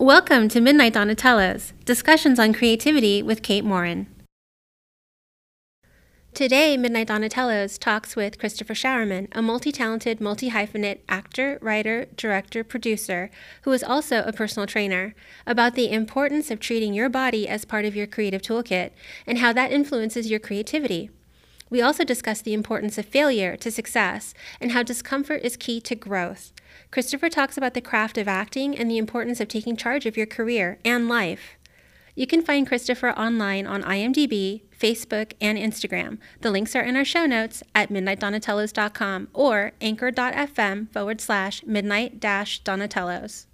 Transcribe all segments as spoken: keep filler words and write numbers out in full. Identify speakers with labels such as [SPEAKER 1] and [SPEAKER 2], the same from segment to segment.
[SPEAKER 1] Welcome to Midnight Donatellos, discussions on creativity with Kate Morin. Today, Midnight Donatellos talks with Christopher Showerman, a multi-talented, multi-hyphenate actor, writer, director, producer, who is also a personal trainer, about the importance of treating your body as part of your creative toolkit and how that influences your creativity. We also discuss the importance of failure to success and how discomfort is key to growth. Christopher talks about the craft of acting and the importance of taking charge of your career and life. You can find Christopher online on I M D B, Facebook, and Instagram. The links are in our show notes at midnight donatellos dot com or anchor.fm forward slash midnight dash donatellos.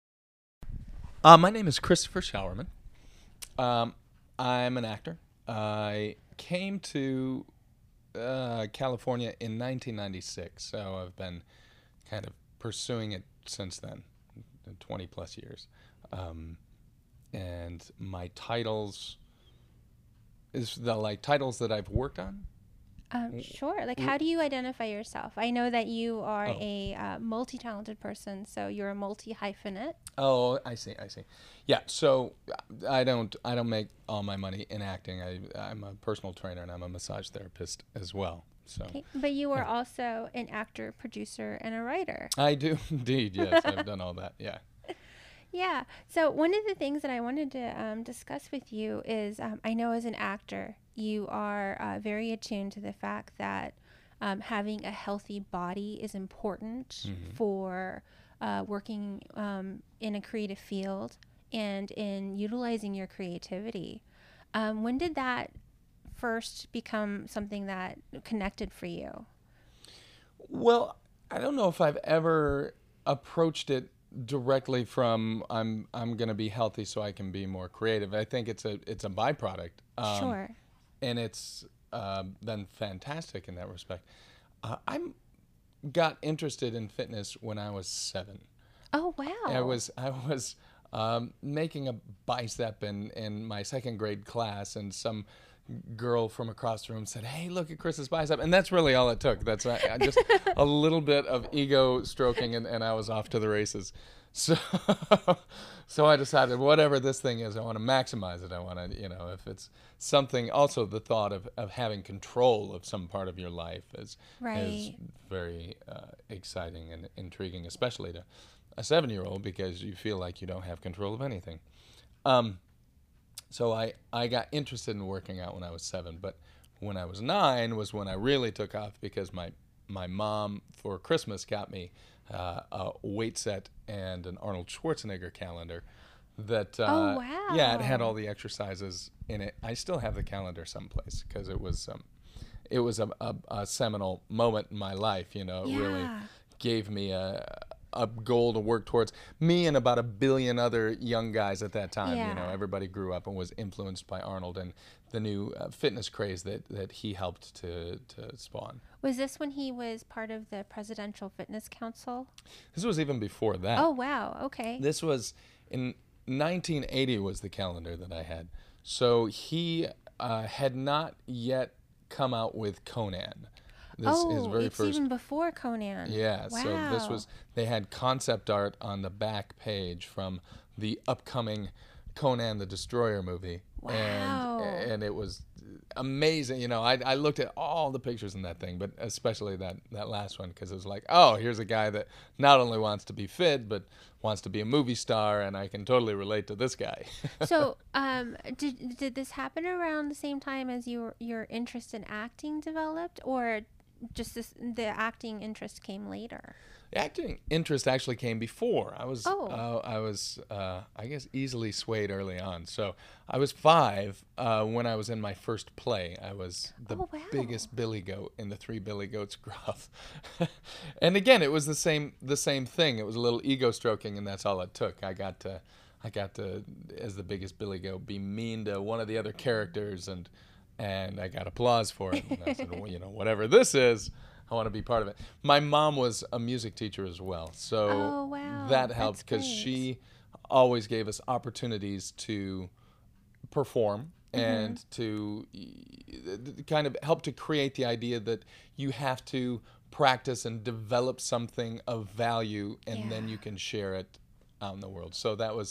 [SPEAKER 2] Uh, my name is Christopher Showerman. Um, I'm an actor. I came to uh, California in nineteen ninety-six, so I've been kind of pursuing it since then, twenty plus years. Um, and my titles is the like titles that I've worked on.
[SPEAKER 3] Um, sure. Like, how do you identify yourself? I know that you are
[SPEAKER 2] Oh.
[SPEAKER 3] a uh, multi-talented person, so you're a multi-hyphenate.
[SPEAKER 2] Oh, I see, I see. Yeah, so I don't, I don't make all my money in acting. I, I'm a personal trainer and I'm a massage therapist as well. So
[SPEAKER 3] Okay. But you are also an actor, producer, and a writer.
[SPEAKER 2] I do indeed. Yes, I've done all that. Yeah.
[SPEAKER 3] Yeah. So one of the things that I wanted to um, discuss with you is um, I know as an actor, you are uh, very attuned to the fact that um, having a healthy body is important
[SPEAKER 2] Mhm.
[SPEAKER 3] for uh, working um, in a creative field and in utilizing your creativity. Um, when did that first become something that connected for you?
[SPEAKER 2] Well, I don't know if I've ever approached it directly from I'm I'm going to be healthy so I can be more creative. I think it's a it's a byproduct. Um,
[SPEAKER 3] Sure.
[SPEAKER 2] And it's uh, been fantastic in that respect. Uh, I'm got interested in fitness when I was seven.
[SPEAKER 3] Oh, wow.
[SPEAKER 2] I was I was um, making a bicep in, in my second grade class, and some girl from across the room said, "Hey, look at Chris's bicep," and that's really all it took. That's uh, just a little bit of ego stroking, and, and I was off to the races. So, so I decided, whatever this thing is, I want to maximize it. I want to, you know, if it's something. Also, the thought of, of having control of some part of your life is is
[SPEAKER 3] Right.
[SPEAKER 2] very uh, exciting and intriguing, especially to a seven-year-old, because you feel like you don't have control of anything. Um, so I, I got interested in working out when I was seven, but when I was nine was when I really took off, because my, my mom for Christmas got me uh, a weight set and an Arnold Schwarzenegger calendar that, uh,
[SPEAKER 3] Oh, wow.
[SPEAKER 2] yeah, it had all the exercises in it. I still have the calendar someplace because it was, um, it was a, a, a seminal moment in my life, you know. It really
[SPEAKER 3] Yeah.
[SPEAKER 2] gave me a, a goal to work towards. Me and about a billion other young guys at that time, you know,
[SPEAKER 3] Yeah.
[SPEAKER 2] everybody grew up and was influenced by Arnold and the new uh, fitness craze that, that he helped to, to spawn.
[SPEAKER 3] Was this when he was part of the Presidential Fitness Council?
[SPEAKER 2] This was even before that.
[SPEAKER 3] Oh, wow. Okay.
[SPEAKER 2] This was in nineteen eighty was the calendar that I had. So he uh, had not yet come out with Conan. This,
[SPEAKER 3] oh,
[SPEAKER 2] his very
[SPEAKER 3] it's
[SPEAKER 2] first.
[SPEAKER 3] even before Conan.
[SPEAKER 2] Yeah,
[SPEAKER 3] Wow.
[SPEAKER 2] so this was, they had concept art on the back page from the upcoming Conan the Destroyer movie.
[SPEAKER 3] Wow.
[SPEAKER 2] And, and it was amazing. You know, I, I looked at all the pictures in that thing, but especially that, that last one, because it was like, oh, here's a guy that not only wants to be fit, but wants to be a movie star, and I can totally relate to this guy.
[SPEAKER 3] So, um, did did this happen around the same time as your your interest in acting developed, or just this, the acting interest came later?
[SPEAKER 2] The acting interest actually came before. I was,
[SPEAKER 3] Oh.
[SPEAKER 2] uh, I was, uh, I guess, easily swayed early on. So I was five uh, when I was in my first play. I was the
[SPEAKER 3] Oh, wow.
[SPEAKER 2] biggest billy goat in the Three Billy Goats Gruff. And again, it was the same, the same thing. It was a little ego stroking, and that's all it took. I got to, I got to, as the biggest billy goat, be mean to one of the other characters, and and I got applause for it. And I said, well, you know, whatever this is, I want to be part of it. My mom was a music teacher as well, so
[SPEAKER 3] Oh, wow.
[SPEAKER 2] that helped,
[SPEAKER 3] That's
[SPEAKER 2] because
[SPEAKER 3] great.
[SPEAKER 2] she always gave us opportunities to perform
[SPEAKER 3] Mm-hmm.
[SPEAKER 2] and to y- kind of help to create the idea that you have to practice and develop something of value, and then
[SPEAKER 3] Yeah.
[SPEAKER 2] you can share it out in the world. So that was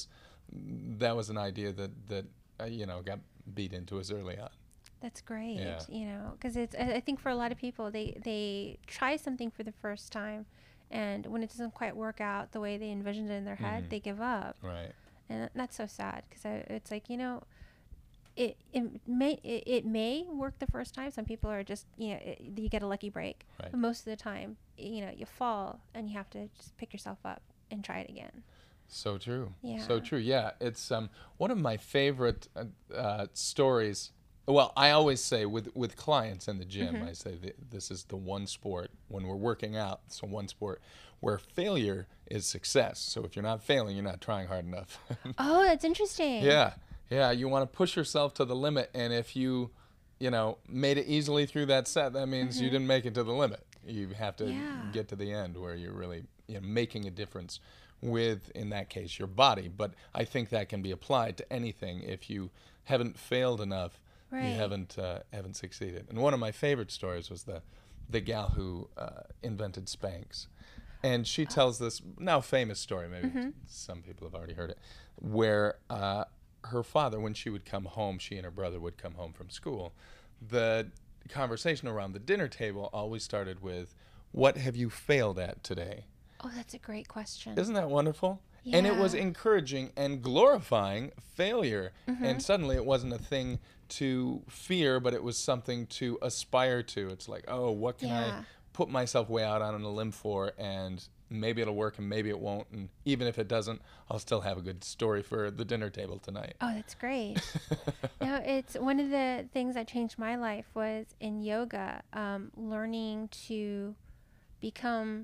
[SPEAKER 2] that was an idea that that uh, you know got beat into us early on.
[SPEAKER 3] That's great.
[SPEAKER 2] Yeah.
[SPEAKER 3] You know, because it's, I I think for a lot of people, they, they try something for the first time, and when it doesn't quite work out the way they envisioned it in their head,
[SPEAKER 2] Mhm.
[SPEAKER 3] they give up.
[SPEAKER 2] Right.
[SPEAKER 3] And that's so sad, because it's like, you know, it, it may it, it may work the first time. Some people are just, you know, it, you get a lucky break.
[SPEAKER 2] Right.
[SPEAKER 3] But most of the time, you know, you fall and you have to just pick yourself up and try it again.
[SPEAKER 2] So true.
[SPEAKER 3] Yeah.
[SPEAKER 2] So true. Yeah. It's um one of my favorite uh, uh, stories. Well, I always say with with clients in the gym,
[SPEAKER 3] Mhm.
[SPEAKER 2] I say th- this is the one sport when we're working out. It's the one sport where failure is success. So if you're not failing, you're not trying hard enough.
[SPEAKER 3] Oh, that's interesting.
[SPEAKER 2] Yeah. Yeah. You want to push yourself to the limit, and if you, you know, made it easily through that set, that means you
[SPEAKER 3] Mhm.
[SPEAKER 2] didn't make it to the limit. You have to
[SPEAKER 3] Yeah.
[SPEAKER 2] get to the end where you're really, you know, making a difference with, in that case, your body. But I think that can be applied to anything. If you haven't failed enough,
[SPEAKER 3] Right.
[SPEAKER 2] you haven't uh, haven't succeeded. And one of my favorite stories was the the gal who uh, invented Spanx, and she tells this now famous story. Maybe
[SPEAKER 3] Mhm.
[SPEAKER 2] some people have already heard it, where uh, her father, when she would come home, she and her brother would come home from school. The conversation around the dinner table always started with, "What have you failed at today?"
[SPEAKER 3] Oh, that's a great question.
[SPEAKER 2] Isn't that wonderful? And it was
[SPEAKER 3] Yeah.
[SPEAKER 2] encouraging and glorifying failure.
[SPEAKER 3] Mhm.
[SPEAKER 2] And suddenly it wasn't a thing to fear, but it was something to aspire to. It's like, oh, what can
[SPEAKER 3] Yeah.
[SPEAKER 2] I put myself way out on a limb for? And maybe it'll work and maybe it won't. And even if it doesn't, I'll still have a good story for the dinner table tonight.
[SPEAKER 3] Oh, that's great. No, it's one of the things that changed my life was in yoga, um, learning to become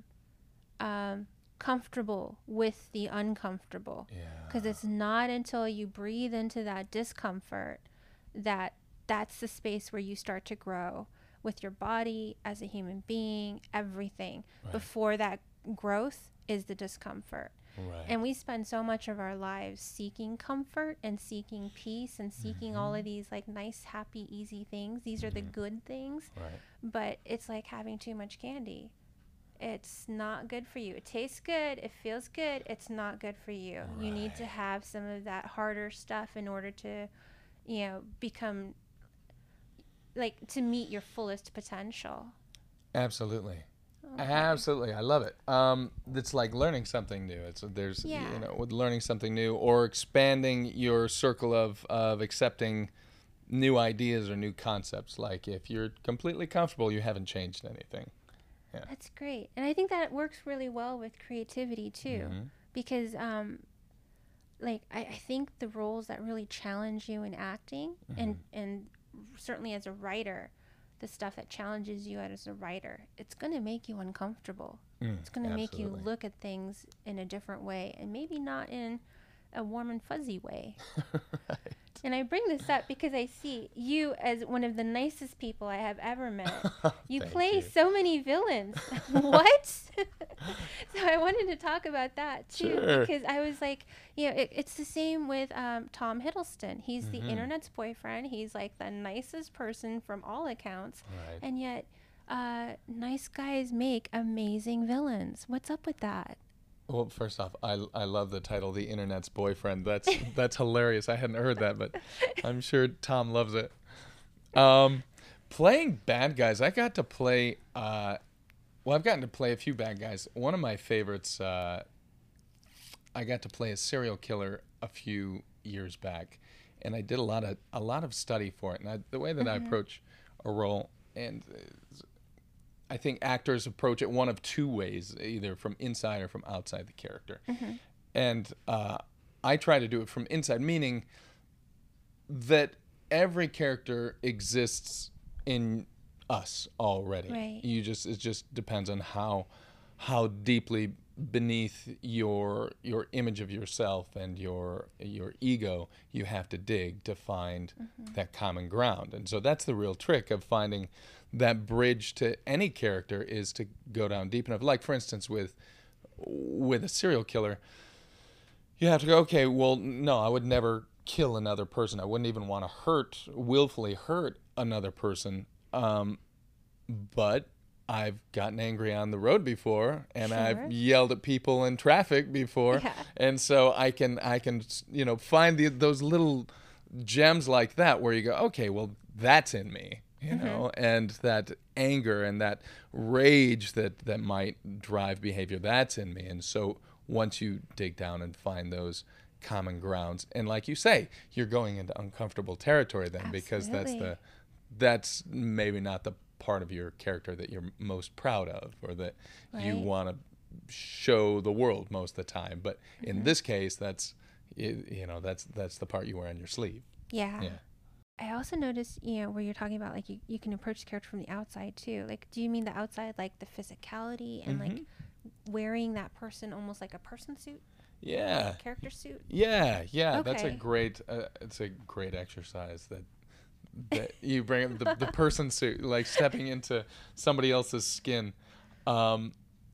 [SPEAKER 3] um, comfortable with the uncomfortable.
[SPEAKER 2] Yeah.
[SPEAKER 3] Because it's not until you breathe into that discomfort that that's the space where you start to grow with your body as a human being, everything.
[SPEAKER 2] Right.
[SPEAKER 3] Before that growth is the discomfort.
[SPEAKER 2] Right.
[SPEAKER 3] And we spend so much of our lives seeking comfort and seeking peace and seeking all of these like nice, happy, easy things. These are the
[SPEAKER 2] Mhm.
[SPEAKER 3] good things,
[SPEAKER 2] Right.
[SPEAKER 3] but it's like having too much candy. It's not good for you. It tastes good. It feels good. It's not good for you. You need to
[SPEAKER 2] Right.
[SPEAKER 3] have some of that harder stuff in order to, you know, become like to meet your fullest potential.
[SPEAKER 2] Absolutely.
[SPEAKER 3] Okay.
[SPEAKER 2] Absolutely, I love it. Um, it's like learning something new. It's there's
[SPEAKER 3] Yeah.
[SPEAKER 2] you know with learning something new or expanding your circle of of accepting new ideas or new concepts. Like if you're completely comfortable, you haven't changed anything.
[SPEAKER 3] That's great. And I think that works really well with creativity too.
[SPEAKER 2] Mhm.
[SPEAKER 3] Because um like I, I think the roles that really challenge you in acting and and certainly as a writer, the stuff that challenges you as a writer, it's going to make you uncomfortable.
[SPEAKER 2] Mm,
[SPEAKER 3] It's going to make you
[SPEAKER 2] absolutely.
[SPEAKER 3] look at things in a different way, and maybe not in a warm and fuzzy way.
[SPEAKER 2] Right.
[SPEAKER 3] And I bring this up because I see you as one of the nicest people I have ever met. You
[SPEAKER 2] Thank
[SPEAKER 3] play
[SPEAKER 2] you.
[SPEAKER 3] so many villains. What? So I wanted to talk about that too,
[SPEAKER 2] Sure.
[SPEAKER 3] because I was like, you know, it, it's the same with um, Tom Hiddleston. He's the
[SPEAKER 2] Mhm.
[SPEAKER 3] internet's boyfriend. He's like the nicest person from all accounts,
[SPEAKER 2] Right.
[SPEAKER 3] and yet uh, nice guys make amazing villains. What's up with that?
[SPEAKER 2] Well, first off, I, I love the title, "The Internet's Boyfriend." That's that's hilarious. I hadn't heard that, but I'm sure Tom loves it. Um, playing bad guys, I got to play. Uh, well, I've gotten to play a few bad guys. One of my favorites, uh, I got to play a serial killer a few years back, and I did a lot of a lot of study for it. And I, the way that I
[SPEAKER 3] Mhm.
[SPEAKER 2] approach a role, and uh, I think actors approach it one of two ways, either from inside or from outside the character.
[SPEAKER 3] Mhm.
[SPEAKER 2] And uh, I try to do it from inside, meaning that every character exists in us already.
[SPEAKER 3] Right.
[SPEAKER 2] You just it just depends on how how deeply beneath your your image of yourself and your your ego you have to dig to find that common ground. And so that's the real trick of finding that bridge to any character, is to go down deep enough. Like for instance with with a serial killer, you have to go, okay, well, no, I would never kill another person. I wouldn't even want to hurt, willfully hurt another person. Um, but I've gotten angry on the road before, and
[SPEAKER 3] Sure.
[SPEAKER 2] I've yelled at people in traffic before,
[SPEAKER 3] Yeah.
[SPEAKER 2] and so I can I can you know find the, those little gems like that where you go, okay, well that's in me, you
[SPEAKER 3] Mm-hmm.
[SPEAKER 2] know, and that anger and that rage that that might drive behavior, that's in me, and so once you dig down and find those common grounds, and like you say, you're going into uncomfortable territory then, because that's
[SPEAKER 3] Absolutely.
[SPEAKER 2] the that's maybe not the part of your character that you're most proud of, or that you
[SPEAKER 3] Right.
[SPEAKER 2] want to show the world most of the time. But in
[SPEAKER 3] Mm-hmm.
[SPEAKER 2] this case, that's you, you know that's that's the part you wear on your sleeve.
[SPEAKER 3] Yeah.
[SPEAKER 2] Yeah.
[SPEAKER 3] I also noticed, you know, where you're talking about like you, you can approach the character from the outside too. Like, do you mean the outside, like the physicality and like
[SPEAKER 2] Mhm.
[SPEAKER 3] wearing that person almost like a person suit,
[SPEAKER 2] Yeah.
[SPEAKER 3] character suit?
[SPEAKER 2] Yeah, yeah, that's a
[SPEAKER 3] Okay.
[SPEAKER 2] great uh, it's a great exercise that that you bring the, the person suit, like stepping into somebody else's skin. Um,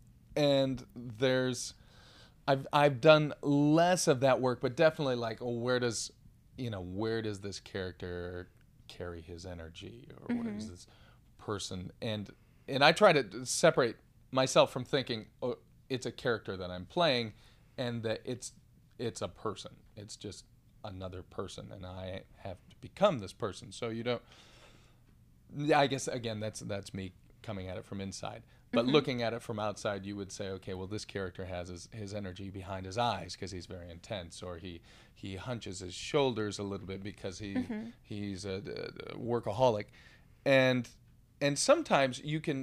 [SPEAKER 2] and there's I've I've done less of that work, but definitely like, oh, where does you know where does this character carry his energy, or where does
[SPEAKER 3] Mhm.
[SPEAKER 2] this person and and I try to separate myself from thinking, oh, it's a character that I'm playing, and that it's it's a person. It's just another person, and I have to become this person. So you don't. Yeah, I guess again, that's that's me coming at it from inside. But
[SPEAKER 3] Mhm.
[SPEAKER 2] looking at it from outside, you would say, okay, well, this character has his, his energy behind his eyes because he's very intense, or he he hunches his shoulders a little bit because he
[SPEAKER 3] Mhm.
[SPEAKER 2] he's a, a workaholic, and and sometimes you can.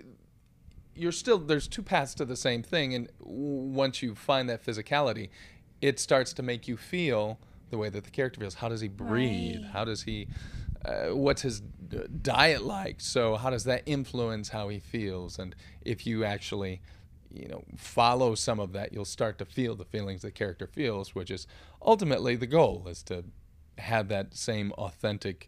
[SPEAKER 2] You're still there's two paths to the same thing, and w- once you find that physicality, it starts to make you feel the way that the character feels. How does he breathe?
[SPEAKER 3] Right.
[SPEAKER 2] How does he? Uh, what's his d- diet like? So how does that influence how he feels? And if you actually, you know, follow some of that, you'll start to feel the feelings the character feels, which is ultimately the goal, is to have that same authentic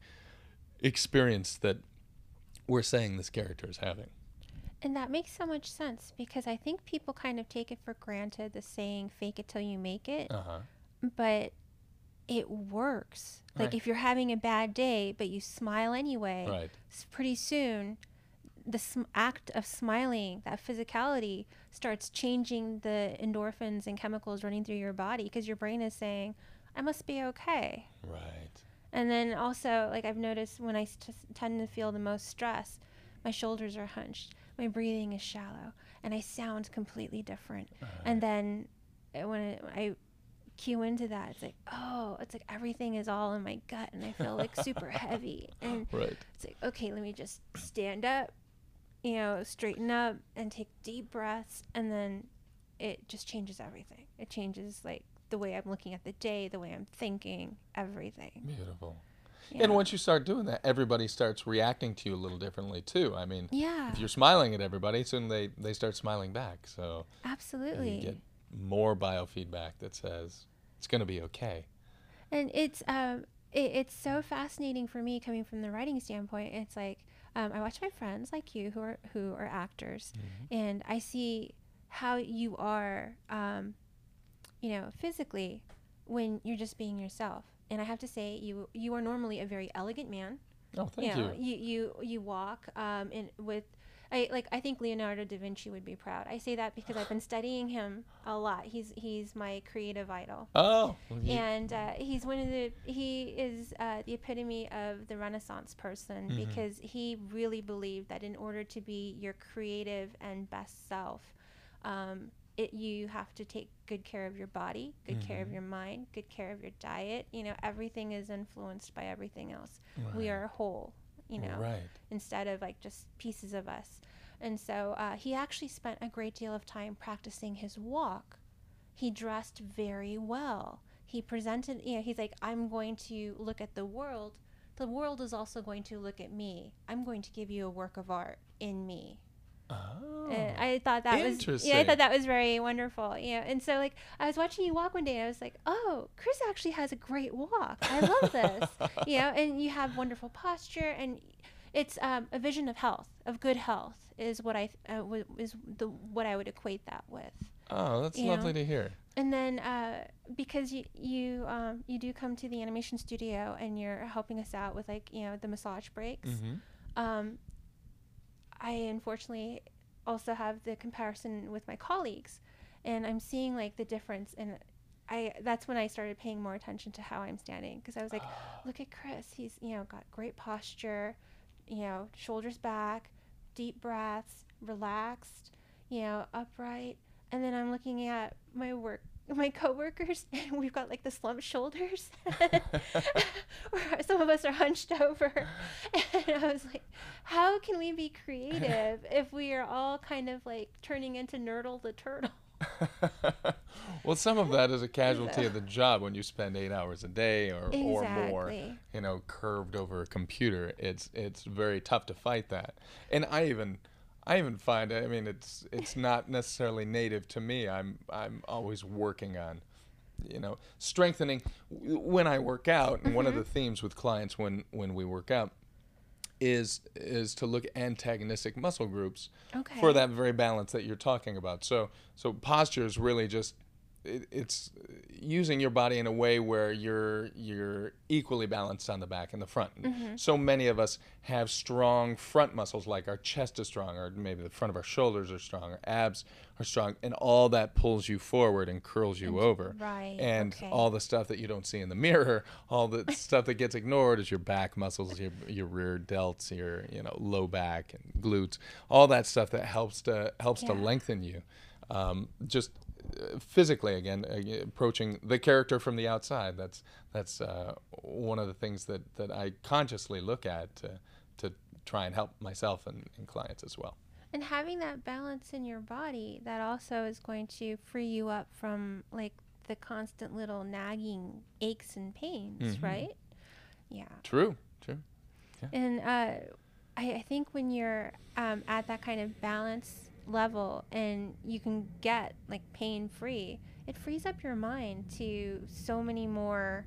[SPEAKER 2] experience that we're saying this character is having.
[SPEAKER 3] And that makes so much sense because I think people kind of take it for granted, the saying "fake it till you make it,"
[SPEAKER 2] Uh huh.
[SPEAKER 3] but it works. Like
[SPEAKER 2] Right.
[SPEAKER 3] if you're having a bad day, but you smile anyway,
[SPEAKER 2] Right.
[SPEAKER 3] s- pretty soon the sm- act of smiling, that physicality, starts changing the endorphins and chemicals running through your body because your brain is saying, I must be okay.
[SPEAKER 2] Right.
[SPEAKER 3] And then also, like I've noticed when I st- tend to feel the most stress, my shoulders are hunched, my breathing is shallow, and I sound completely different. And then uh, when it, I cue into that, it's like, oh, it's like everything is all in my gut and I feel like super heavy. And
[SPEAKER 2] Right.
[SPEAKER 3] it's like, okay, let me just stand up, you know, straighten up and take deep breaths. And then it just changes everything. It changes like the way I'm looking at the day, the way I'm thinking, everything.
[SPEAKER 2] Beautiful.
[SPEAKER 3] Yeah.
[SPEAKER 2] And once you start doing that, everybody starts reacting to you a little differently too. I mean,
[SPEAKER 3] Yeah,
[SPEAKER 2] if you're smiling at everybody, soon they, they start smiling back. So
[SPEAKER 3] absolutely.
[SPEAKER 2] you get more biofeedback that says it's going to be okay.
[SPEAKER 3] And it's um it, it's so fascinating for me coming from the writing standpoint. It's like um, I watch my friends like you who are who are actors,
[SPEAKER 2] Mm-hmm.
[SPEAKER 3] and I see how you are, um, you know, physically when you're just being yourself. And I have to say, you you are normally a very elegant man.
[SPEAKER 2] Oh, thank
[SPEAKER 3] you know,
[SPEAKER 2] you.
[SPEAKER 3] you you you walk um in with. I like. I think Leonardo da Vinci would be proud. I say that because I've been studying him a lot. He's he's my creative idol.
[SPEAKER 2] Oh. you-
[SPEAKER 3] And uh, he's one of the he is uh, the epitome of the Renaissance person
[SPEAKER 2] Mhm.
[SPEAKER 3] because he really believed that in order to be your creative and best self, um, it you have to take good care of your body, good care of
[SPEAKER 2] Mhm.
[SPEAKER 3] your mind, good care of your diet. You know, everything is influenced by everything else. We
[SPEAKER 2] Right.
[SPEAKER 3] are a whole, you know,
[SPEAKER 2] Right.
[SPEAKER 3] instead of like just pieces of us. And so uh, he actually spent a great deal of time practicing his walk. He dressed very well. He presented, you know, he's like, I'm going to look at the world. The world is also going to look at me. I'm going to give you a work of art in me.
[SPEAKER 2] Oh.
[SPEAKER 3] And I thought that was, yeah, I
[SPEAKER 2] Interesting.
[SPEAKER 3] thought that was very wonderful. You know, and so like I was watching you walk one day, and I was like, oh, Chris actually has a great walk. I love this. You know, and you have wonderful posture, and it's um, a vision of health, of good health, is what I uh, w- is the what I would equate that with.
[SPEAKER 2] Oh, that's
[SPEAKER 3] You
[SPEAKER 2] lovely
[SPEAKER 3] know?
[SPEAKER 2] to hear.
[SPEAKER 3] And then uh, because you you um, you do come to the animation studio and you're helping us out with like you know the massage breaks.
[SPEAKER 2] Mm-hmm.
[SPEAKER 3] Um, I unfortunately also have the comparison with my colleagues, and I'm seeing like the difference. And I that's when I started paying more attention to how I'm standing, because I was like, look at Chris. He's, you know, got great posture, you know, shoulders back, deep breaths, relaxed, you know, upright. And then I'm looking at my work my coworkers, and we've got like the slumped shoulders. Where some of us are hunched over. And I was like, how can we be creative if we are all kind of like turning into Nerdle the turtle?
[SPEAKER 2] Well, some of that is a casualty of the job when you spend eight hours a day or, or more,
[SPEAKER 3] Exactly.
[SPEAKER 2] you know, curved over a computer. It's it's very tough to fight that. And I even I even find, I mean, it's it's not necessarily native to me. I'm I'm always working on, you know, strengthening when I work out. And mm-hmm. one of the themes with clients when when we work out is is to look at antagonistic muscle groups
[SPEAKER 3] Okay.
[SPEAKER 2] for that very balance that you're talking about. So so posture is really just it, it's using your body in a way where you're you're equally balanced on the back and the front.
[SPEAKER 3] Mm-hmm.
[SPEAKER 2] So many of us have strong front muscles, like our chest is strong, or maybe the front of our shoulders are strong, our abs are strong, and all that pulls you forward and curls you
[SPEAKER 3] And-
[SPEAKER 2] over.
[SPEAKER 3] right,
[SPEAKER 2] And
[SPEAKER 3] okay.
[SPEAKER 2] all the stuff that you don't see in the mirror, all the stuff that gets ignored is your back muscles, your your rear delts, your you know low back and glutes, all that stuff that helps to helps to
[SPEAKER 3] Yeah.
[SPEAKER 2] lengthen you. Um, just uh, physically, again, uh, approaching the character from the outside. That's that's uh, one of the things that, that I consciously look at to to try and help myself and, and clients as well.
[SPEAKER 3] And having that balance in your body, that also is going to free you up from like the constant little nagging aches and pains,
[SPEAKER 2] Mhm.
[SPEAKER 3] right? Yeah.
[SPEAKER 2] True, true.
[SPEAKER 3] And uh, I, I think when you're um, at that kind of balance level and you can get like pain free, it frees up your mind to so many more.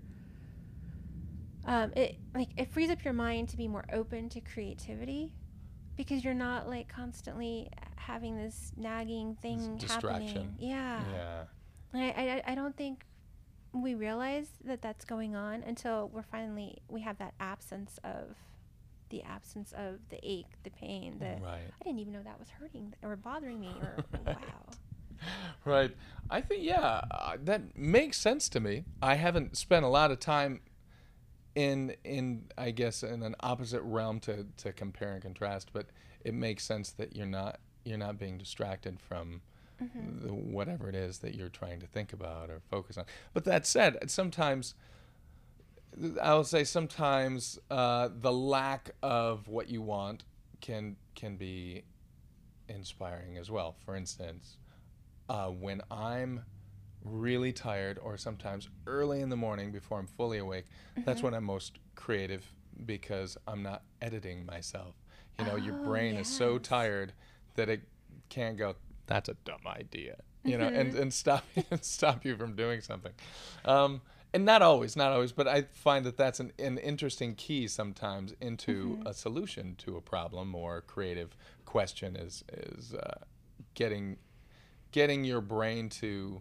[SPEAKER 3] Um, it like it frees up your mind to be more open to creativity, because you're not like constantly having this nagging thing
[SPEAKER 2] This
[SPEAKER 3] happening.
[SPEAKER 2] distraction.
[SPEAKER 3] Yeah.
[SPEAKER 2] Yeah.
[SPEAKER 3] And I, I I don't think we realize that that's going on until we're finally we have that absence of the absence of the ache, the pain, the
[SPEAKER 2] Right.
[SPEAKER 3] I didn't even know that was hurting or bothering me or wow.
[SPEAKER 2] Right. I think, yeah, uh, that makes sense to me. I haven't spent a lot of time in, in I guess, in an opposite realm to, to compare and contrast, but it makes sense that you're not you're not being distracted from
[SPEAKER 3] Mm-hmm.
[SPEAKER 2] the, whatever it is that you're trying to think about or focus on. But that said, sometimes, I will say sometimes uh, the lack of what you want can can be inspiring as well. For instance, uh, when I'm really tired, or sometimes early in the morning before I'm fully awake, that's
[SPEAKER 3] Mm-hmm.
[SPEAKER 2] when I'm most creative, because I'm not editing myself. You know, your
[SPEAKER 3] Oh,
[SPEAKER 2] brain is so
[SPEAKER 3] yes.
[SPEAKER 2] tired that it can't go, that's a dumb idea, you know, and,
[SPEAKER 3] Mhm.
[SPEAKER 2] and stop stop you from doing something. Um, and not always, not always, but I find that that's an, an interesting key sometimes into
[SPEAKER 3] Mhm.
[SPEAKER 2] a solution to a problem or a creative question, is is uh, getting getting your brain to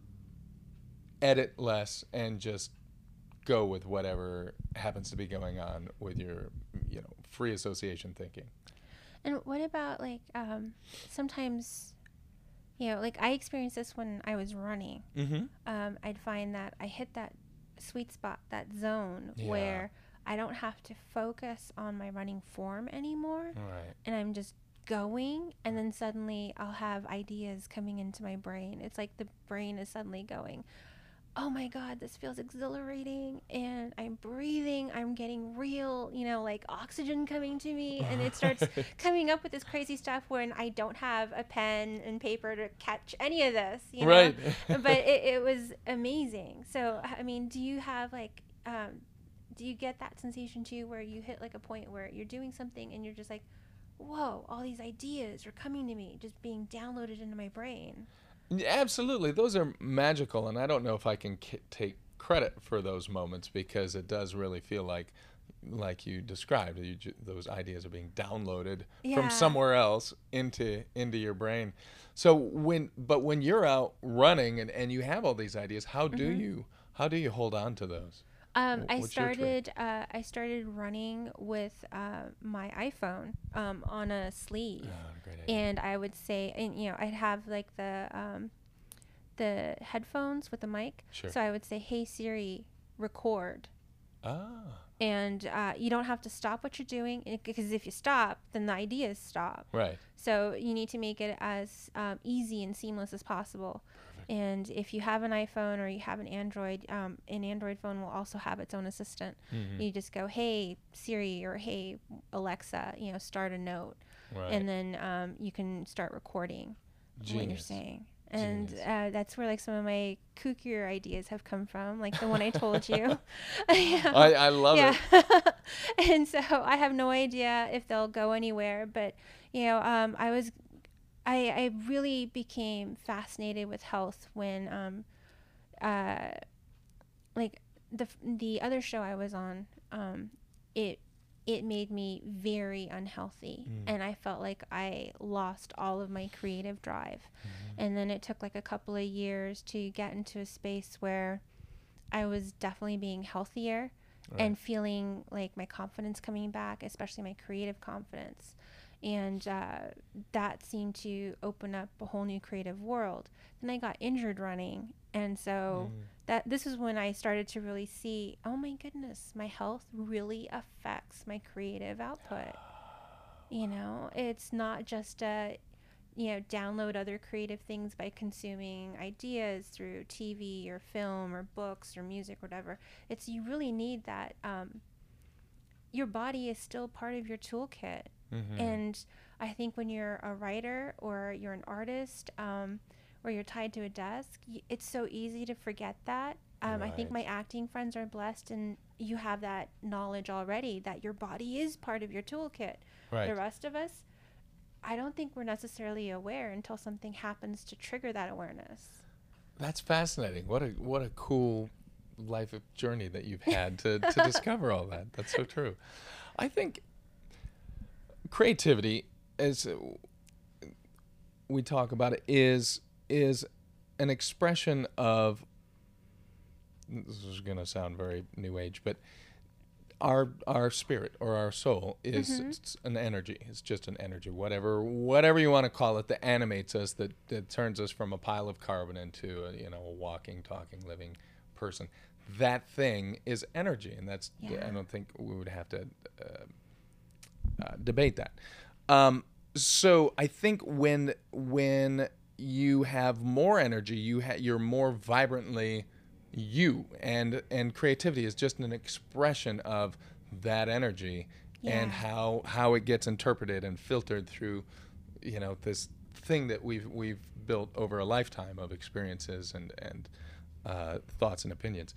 [SPEAKER 2] edit less and just go with whatever happens to be going on with your, you know, free association thinking.
[SPEAKER 3] And what about like um, sometimes, you know, like I experienced this when I was running.
[SPEAKER 2] Mm-hmm.
[SPEAKER 3] Um, I'd find that I hit that sweet spot, that zone
[SPEAKER 2] Yeah.
[SPEAKER 3] where I don't have to focus on my running form anymore,
[SPEAKER 2] Right.
[SPEAKER 3] and I'm just going, and then suddenly I'll have ideas coming into my brain. It's like the brain is suddenly going, oh my God, this feels exhilarating, and I'm breathing, I'm getting real, you know, like oxygen coming to me, and it starts coming up with this crazy stuff when I don't have a pen and paper to catch any of this, you know?
[SPEAKER 2] Right.
[SPEAKER 3] But it, it was amazing. So, I mean, do you have like, um, do you get that sensation too, where you hit like a point where you're doing something and you're just like, whoa, all these ideas are coming to me, just being downloaded into my brain?
[SPEAKER 2] Yeah, absolutely. Those are magical, and I don't know if I can k- take credit for those moments, because it does really feel like, like you described, you ju- those ideas are being downloaded
[SPEAKER 3] Yeah.
[SPEAKER 2] from somewhere else into into your brain. So when, but when you're out running and, and you have all these ideas, how do
[SPEAKER 3] Mhm.
[SPEAKER 2] you how do you hold on to those?
[SPEAKER 3] Um,
[SPEAKER 2] Wh-
[SPEAKER 3] I
[SPEAKER 2] What's your trick?
[SPEAKER 3] started. Uh, I started running with uh, my iPhone um, on a sleeve,
[SPEAKER 2] Oh, great idea.
[SPEAKER 3] and I would say, and you know, I'd have like the um, the headphones with the mic.
[SPEAKER 2] Sure.
[SPEAKER 3] So I would say, "Hey Siri, record,"
[SPEAKER 2] Ah,
[SPEAKER 3] and uh, you don't have to stop what you're doing i- because if you stop, then the ideas stop.
[SPEAKER 2] right.
[SPEAKER 3] So you need to make it as um, easy and seamless as possible.
[SPEAKER 2] Perfect.
[SPEAKER 3] And if you have an iPhone or you have an Android, um, an Android phone will also have its own assistant.
[SPEAKER 2] Mhm.
[SPEAKER 3] You just go, "Hey Siri" or "Hey Alexa," you know, start a note,
[SPEAKER 2] Right.
[SPEAKER 3] and then um, you can start recording what you're
[SPEAKER 2] Genius.
[SPEAKER 3] saying. And
[SPEAKER 2] Genius.
[SPEAKER 3] uh, that's where like some of my kookier ideas have come from, like the one I told you. Yeah.
[SPEAKER 2] I, I love
[SPEAKER 3] yeah.
[SPEAKER 2] it.
[SPEAKER 3] And so I have no idea if they'll go anywhere, but you know, um, I was, I, I really became fascinated with health when, um, uh, like the f- the other show I was on, um, it it made me very unhealthy,
[SPEAKER 2] Mm.
[SPEAKER 3] and I felt like I lost all of my creative drive.
[SPEAKER 2] Mhm.
[SPEAKER 3] And then it took like a couple of years to get into a space where I was definitely being healthier
[SPEAKER 2] Right.
[SPEAKER 3] and feeling like my confidence coming back, especially my creative confidence. And uh, that seemed to open up a whole new creative world. Then I got injured running. And so
[SPEAKER 2] Mm.
[SPEAKER 3] that this is when I started to really see, oh my goodness, my health really affects my creative output. You know, it's not just a, you know, download other creative things by consuming ideas through T V or film or books or music or whatever. It's you really need that. Um, your body is still part of your toolkit.
[SPEAKER 2] Mhm.
[SPEAKER 3] And I think when you're a writer or you're an artist um, or you're tied to a desk, y- it's so easy to forget that. Um, I think my
[SPEAKER 2] Right.
[SPEAKER 3] acting friends are blessed and you have that knowledge already that your body is part of your toolkit.
[SPEAKER 2] Right.
[SPEAKER 3] The rest of us, I don't think we're necessarily aware until something happens to trigger that awareness.
[SPEAKER 2] That's fascinating. What a what a cool life of journey that you've had to, to discover all that. That's so true. I think creativity, as uh, we talk about it, is is an expression of. This is going to sound very new age, but our our spirit or our soul is
[SPEAKER 3] Mhm.
[SPEAKER 2] it's an energy. It's just an energy, whatever whatever you want to call it, that animates us, that, that turns us from a pile of carbon into a, you know, a walking, talking, living person. That thing is energy, and that's
[SPEAKER 3] Yeah.
[SPEAKER 2] I don't think we would have to uh, uh, debate that. Um, so I think when when you have more energy, you ha- you're more vibrantly you, and and creativity is just an expression of that energy and
[SPEAKER 3] Yeah.
[SPEAKER 2] how how it gets interpreted and filtered through, you know, this thing that we've we've built over a lifetime of experiences and and uh, thoughts and opinions.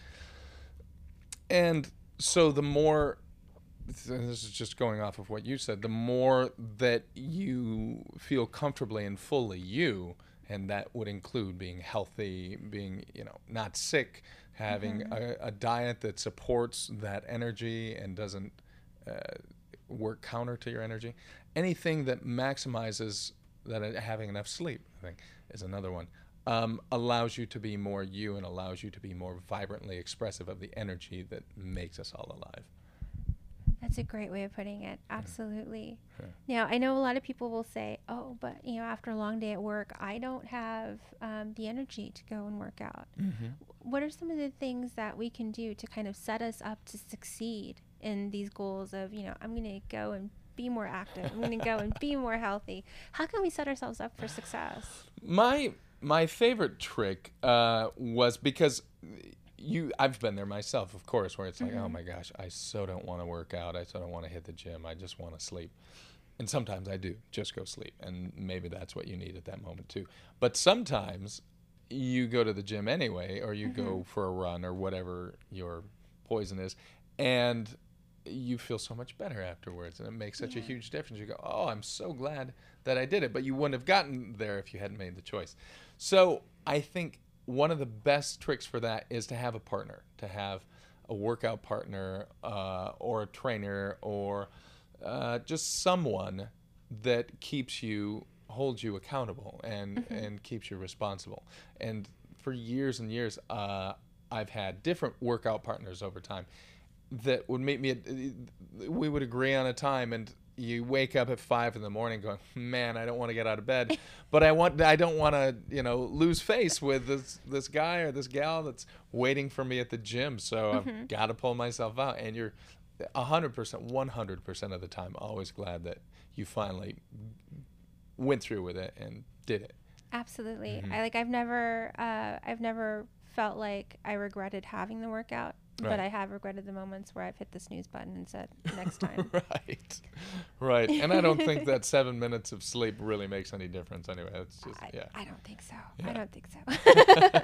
[SPEAKER 2] And so the more, this is just going off of what you said, the more that you feel comfortably and fully you, and that would include being healthy, being, you know, not sick, having
[SPEAKER 3] Mhm.
[SPEAKER 2] a, a diet that supports that energy and doesn't uh, work counter to your energy. Anything that maximizes that, uh, having enough sleep, I think, is another one. Um, allows you to be more you and allows you to be more vibrantly expressive of the energy that makes us all alive.
[SPEAKER 3] That's a great way of putting it. Absolutely.
[SPEAKER 2] Yeah.
[SPEAKER 3] Now, I know a lot of people will say, oh, but, you know, after a long day at work, I don't have um, the energy to go and work out.
[SPEAKER 2] Mm-hmm.
[SPEAKER 3] What are some of the things that we can do to kind of set us up to succeed in these goals of, you know, I'm going to go and be more active. I'm going to go and be more healthy. How can we set ourselves up for success?
[SPEAKER 2] My my favorite trick uh, was because you I've been there myself, of course, where it's like, oh
[SPEAKER 3] Mhm.
[SPEAKER 2] my gosh, I so don't want to work out. I so don't want to hit the gym. I just want to sleep. And sometimes I do just go sleep, and maybe that's what you need at that moment too. But sometimes you go to the gym anyway, or you go
[SPEAKER 3] Mhm.
[SPEAKER 2] for a run or whatever your poison is, and you feel so much better afterwards, and it makes such a
[SPEAKER 3] Yeah.
[SPEAKER 2] huge difference. You go, oh, I'm so glad that I did it, but you wouldn't have gotten there if you hadn't made the choice. So I think one of the best tricks for that is to have a partner, to have a workout partner uh, or a trainer or uh, just someone that keeps you, holds you accountable and
[SPEAKER 3] Mhm.
[SPEAKER 2] and keeps you responsible. And for years and years, uh, I've had different workout partners over time that would meet me at, we would agree on a time, and you wake up at five in the morning going, man, I don't want to get out of bed, but I want, I don't want to, you know, lose face with this, this guy or this gal that's waiting for me at the gym. So mm-hmm. I've got to pull myself out. And you're a hundred percent, one hundred percent of the time, always glad that you finally went through with it and did it.
[SPEAKER 3] Absolutely. Mm-hmm. I like, I've never, uh, I've never felt like I regretted having the workout. Right. But I have regretted the moments where I've hit the snooze button and said, next time.
[SPEAKER 2] Right. Right. And I don't think that seven minutes of sleep really makes any difference anyway. It's just,
[SPEAKER 3] I,
[SPEAKER 2] yeah.
[SPEAKER 3] I don't think so. Yeah. I don't think so.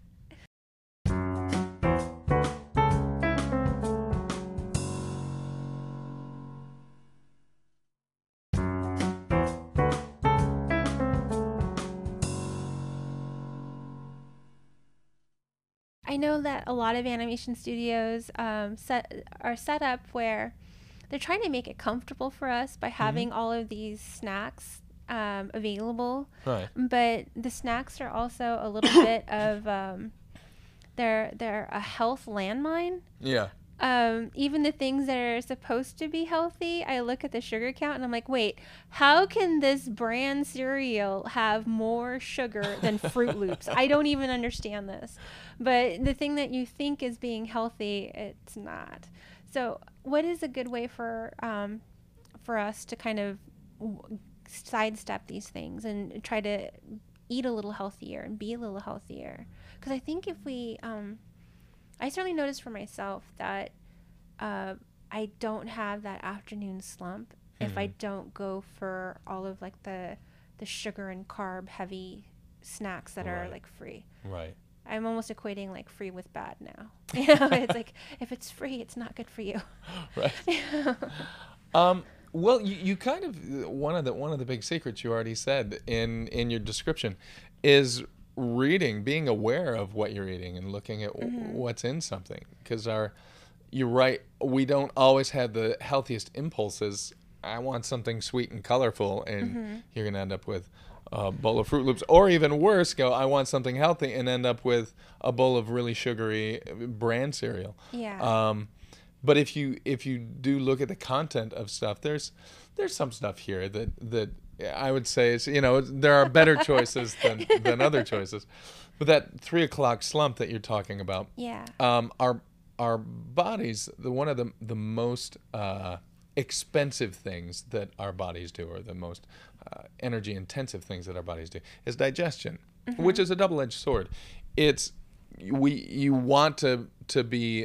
[SPEAKER 3] I know that a lot of animation studios um, set, are set up where they're trying to make it comfortable for us by having mm-hmm. all of these snacks um, available.
[SPEAKER 2] Right.
[SPEAKER 3] But the snacks are also a little bit of um, they're they're a health landmine.
[SPEAKER 2] Yeah.
[SPEAKER 3] Um, even the things that are supposed to be healthy, I look at the sugar count and I'm like, wait, how can this brand cereal have more sugar than Fruit Loops? I don't even understand this. But the thing that you think is being healthy, it's not. So what is a good way for um, for us to kind of w- sidestep these things and try to eat a little healthier and be a little healthier? Because I think if we... Um, I certainly noticed for myself that uh, I don't have that afternoon slump mm-hmm. if I don't go for all of like the the sugar and carb heavy snacks that right. are like free.
[SPEAKER 2] Right.
[SPEAKER 3] I'm almost equating like free with bad now. You know, it's like if it's free, it's not good for you.
[SPEAKER 2] Right. um. Well, you, you kind of one of the one of the big secrets you already said in in your description is reading, being aware of what you're eating and looking at w- mm-hmm. what's in something. Because our, you're right, we don't always have the healthiest impulses. I want something sweet and colorful, and mm-hmm. you're going to end up with a bowl of Fruit Loops. Or even worse, go, I want something healthy, and end up with a bowl of really sugary bran cereal.
[SPEAKER 3] Yeah.
[SPEAKER 2] Um, but if you if you do look at the content of stuff, there's there's some stuff here that that I would say is, you know, there are better choices than, than other choices. But that three o'clock slump that you're talking about,
[SPEAKER 3] yeah,
[SPEAKER 2] um, our our bodies, the one of the the most uh, expensive things that our bodies do, or the most uh, energy intensive things that our bodies do, is digestion, mm-hmm. which is a double-edged sword. It's we you want to to be.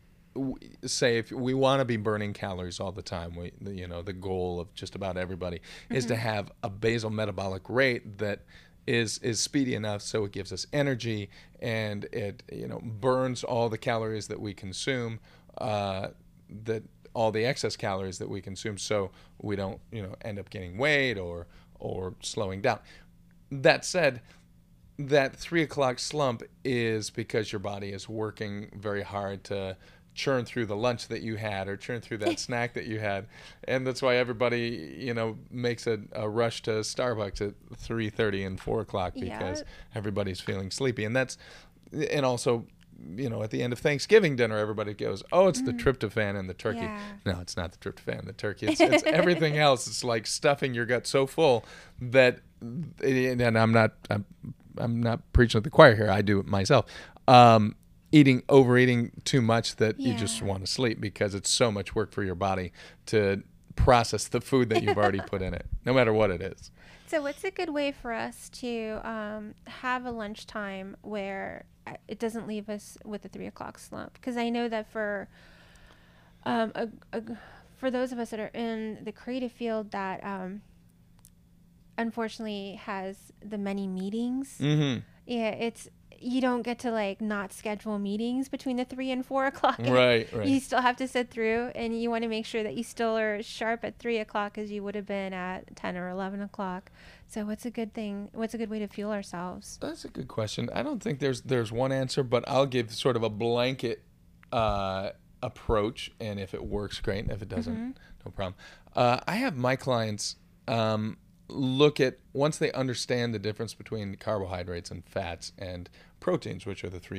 [SPEAKER 2] Say if we want to be burning calories all the time, we you know the goal of just about everybody mm-hmm. is to have a basal metabolic rate that is is speedy enough so it gives us energy and it you know burns all the calories that we consume, uh, that all the excess calories that we consume, so we don't you know end up gaining weight or or slowing down. That said, that three o'clock slump is because your body is working very hard to churn through the lunch that you had or churn through that snack that you had. And that's why everybody, you know, makes a, a rush to Starbucks at three thirty and four o'clock because yeah. everybody's feeling sleepy. And that's, and also, you know, at the end of Thanksgiving dinner, everybody goes, oh, it's mm. the tryptophan and the turkey. Yeah. No, it's not the tryptophan and the turkey. It's, it's everything else. It's like stuffing your gut so full that, and I'm not, I'm, I'm not preaching at the choir here. I do it myself. Um, eating, overeating too much that yeah. you just want to sleep because it's so much work for your body to process the food that you've already put in it, no matter what it is.
[SPEAKER 3] So what's a good way for us to um, have a lunchtime where it doesn't leave us with a three o'clock slump? Because I know that for um, a, a, for those of us that are in the creative field that um, unfortunately has the many meetings,
[SPEAKER 2] mm-hmm.
[SPEAKER 3] yeah, it's you don't get to like not schedule meetings between the three and four o'clock.
[SPEAKER 2] Right, right.
[SPEAKER 3] You still have to sit through, and you want to make sure that you still are sharp at three o'clock as you would have been at ten or eleven o'clock. So what's a good thing? What's a good way to fuel ourselves?
[SPEAKER 2] That's a good question. I don't think there's there's one answer, but I'll give sort of a blanket uh, approach, and if it works, great. And if it doesn't, mm-hmm. no problem. Uh, I have my clients um, look at, once they understand the difference between carbohydrates and fats and proteins, which are the three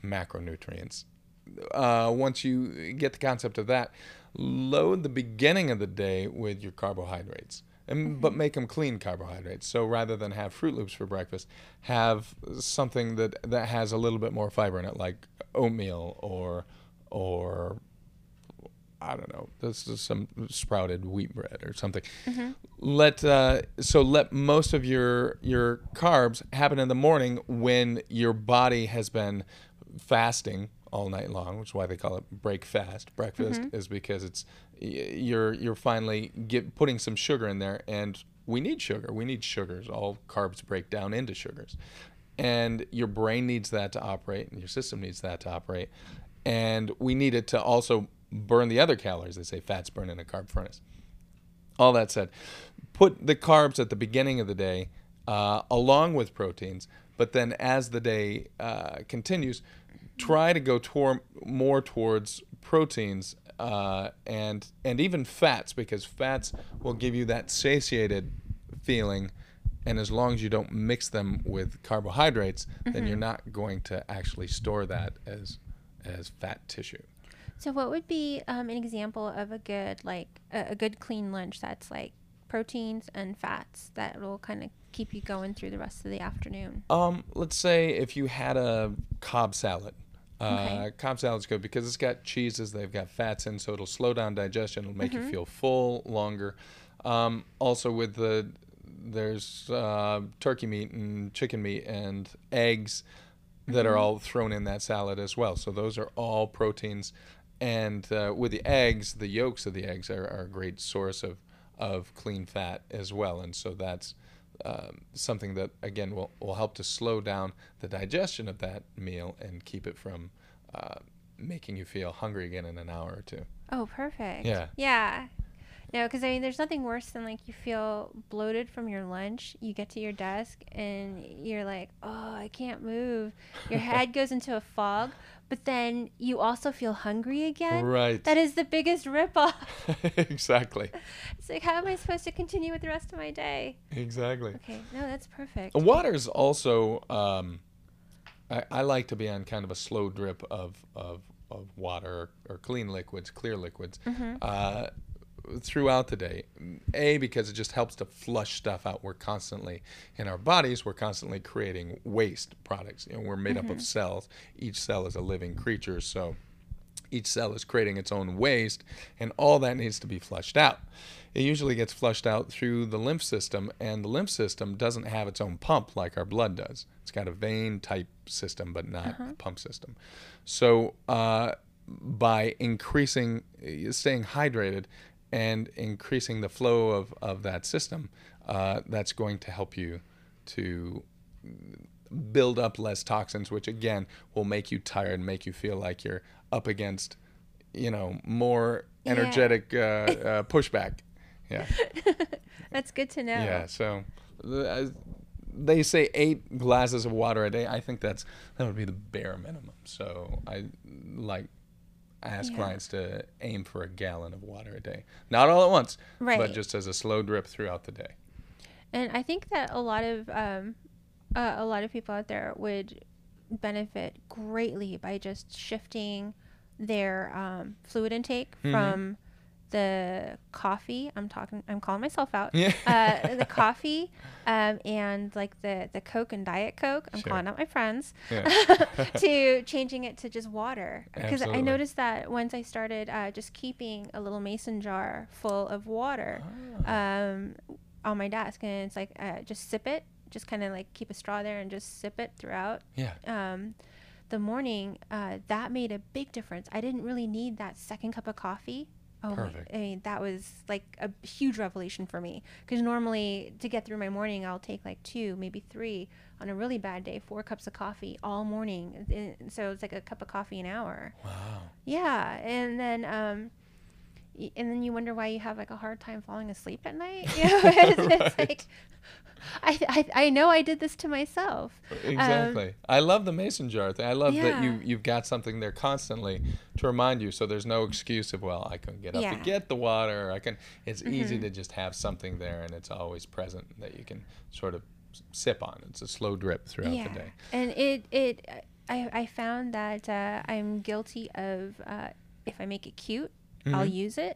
[SPEAKER 2] macronutrients. Uh, once you get the concept of that, load the beginning of the day with your carbohydrates, and, mm-hmm. but make them clean carbohydrates. So rather than have Fruit Loops for breakfast, have something that, that has a little bit more fiber in it, like oatmeal or or I don't know, this is some sprouted wheat bread or something. Mm-hmm. Let uh, so let most of your your carbs happen in the morning when your body has been fasting all night long, which is why they call it break fast. Breakfast mm-hmm. is because it's you're you're finally get, putting some sugar in there, and we need sugar. We need sugars. All carbs break down into sugars, and your brain needs that to operate, and your system needs that to operate, and we need it to also burn the other calories. They say fats burn in a carb furnace. All that said, put the carbs at the beginning of the day uh, along with proteins, but then as the day uh, continues, try to go tor- more towards proteins uh, and and even fats, because fats will give you that satiated feeling, and as long as you don't mix them with carbohydrates, mm-hmm. then you're not going to actually store that as as fat tissue.
[SPEAKER 3] So what would be um, an example of a good, like, a, a good clean lunch that's like proteins and fats that will kind of keep you going through the rest of the afternoon?
[SPEAKER 2] Um, let's say if you had a Cobb salad. Uh,
[SPEAKER 3] Okay.
[SPEAKER 2] Cobb salad's good because it's got cheeses, they've got fats in, so it'll slow down digestion, it'll make
[SPEAKER 3] Mm-hmm.
[SPEAKER 2] you feel full longer. Um, also with the, there's uh, turkey meat and chicken meat and eggs that
[SPEAKER 3] Mm-hmm.
[SPEAKER 2] are all thrown in that salad as well. So those are all proteins. And uh, with the eggs, the yolks of the eggs are, are a great source of, of clean fat as well. And so that's um, something that, again, will, will help to slow down the digestion of that meal and keep it from uh, making you feel hungry again in an hour or two.
[SPEAKER 3] Oh, perfect.
[SPEAKER 2] Yeah.
[SPEAKER 3] Yeah. No, because I mean, there's nothing worse than like you feel bloated from your lunch. You get to your desk and you're like, oh, I can't move. Your head goes into a fog, but then you also feel hungry again.
[SPEAKER 2] Right.
[SPEAKER 3] That is the biggest ripoff.
[SPEAKER 2] Exactly.
[SPEAKER 3] It's like, how am I supposed to continue with the rest of my day?
[SPEAKER 2] Exactly.
[SPEAKER 3] Okay. No, that's perfect.
[SPEAKER 2] Water's also, um, I, I like to be on kind of a slow drip of, of, of water or, or clean liquids, clear liquids. Mm-hmm. Uh, throughout the day. A, because it just helps to flush stuff out. We're constantly, in our bodies, we're constantly creating waste products. You know, we're made mm-hmm. up of cells. Each cell is a living creature, so each cell is creating its own waste, and all that needs to be flushed out. It usually gets flushed out through the lymph system, and the lymph system doesn't have its own pump like our blood does. It's got a vein type system, but not uh-huh. a pump system. So uh, by increasing, staying hydrated, and increasing the flow of, of that system, uh, that's going to help you to build up less toxins, which again will make you tired and make you feel like you're up against, you know, more energetic yeah. uh, uh, pushback. Yeah.
[SPEAKER 3] That's good to know.
[SPEAKER 2] Yeah. So uh, they say eight glasses of water a day. I think that's that would be the bare minimum. So I like. I ask yeah. clients to aim for a gallon of water a day. Not all at once,
[SPEAKER 3] right.
[SPEAKER 2] but just as a slow drip throughout the day.
[SPEAKER 3] And I think that a lot of um, uh, a lot of people out there would benefit greatly by just shifting their um, fluid intake mm-hmm. from the coffee. I'm talking. I'm calling myself out.
[SPEAKER 2] Yeah.
[SPEAKER 3] uh, the coffee um, and like the the Coke and Diet Coke. I'm
[SPEAKER 2] sure.
[SPEAKER 3] calling out my friends.
[SPEAKER 2] Yeah.
[SPEAKER 3] To changing it to just water, because I
[SPEAKER 2] Absolutely.
[SPEAKER 3] noticed that once I started uh, just keeping a little mason jar full of water
[SPEAKER 2] Oh.
[SPEAKER 3] um, on my desk, and it's like uh, just sip it, just kind of like keep a straw there and just sip it throughout.
[SPEAKER 2] Yeah.
[SPEAKER 3] Um, the morning, uh, that made a big difference. I didn't really need that second cup of coffee. Oh,
[SPEAKER 2] Perfect.
[SPEAKER 3] My, I mean, that was like a huge revelation for me, because normally to get through my morning, I'll take like two, maybe three on a really bad day, four cups of coffee all morning. And so it's like a cup of coffee an hour.
[SPEAKER 2] Wow.
[SPEAKER 3] Yeah. And then, um, y- and then you wonder why you have like a hard time falling asleep at night. You know, it's,
[SPEAKER 2] Right.
[SPEAKER 3] it's like, I, I I know I did this to myself.
[SPEAKER 2] Exactly.
[SPEAKER 3] Um,
[SPEAKER 2] I love the mason jar thing. I love
[SPEAKER 3] yeah.
[SPEAKER 2] that you, you've got something there constantly to remind you, so there's no excuse of, well, I couldn't get up
[SPEAKER 3] Yeah.
[SPEAKER 2] to get the water. Or I can. It's
[SPEAKER 3] Mm-hmm.
[SPEAKER 2] easy to just have something there, and it's always present that you can sort of sip on. It's a slow drip throughout
[SPEAKER 3] yeah.
[SPEAKER 2] the day.
[SPEAKER 3] And it, it, I, I found that uh, I'm guilty of uh, if I make it cute,
[SPEAKER 2] Mm-hmm.
[SPEAKER 3] I'll use it.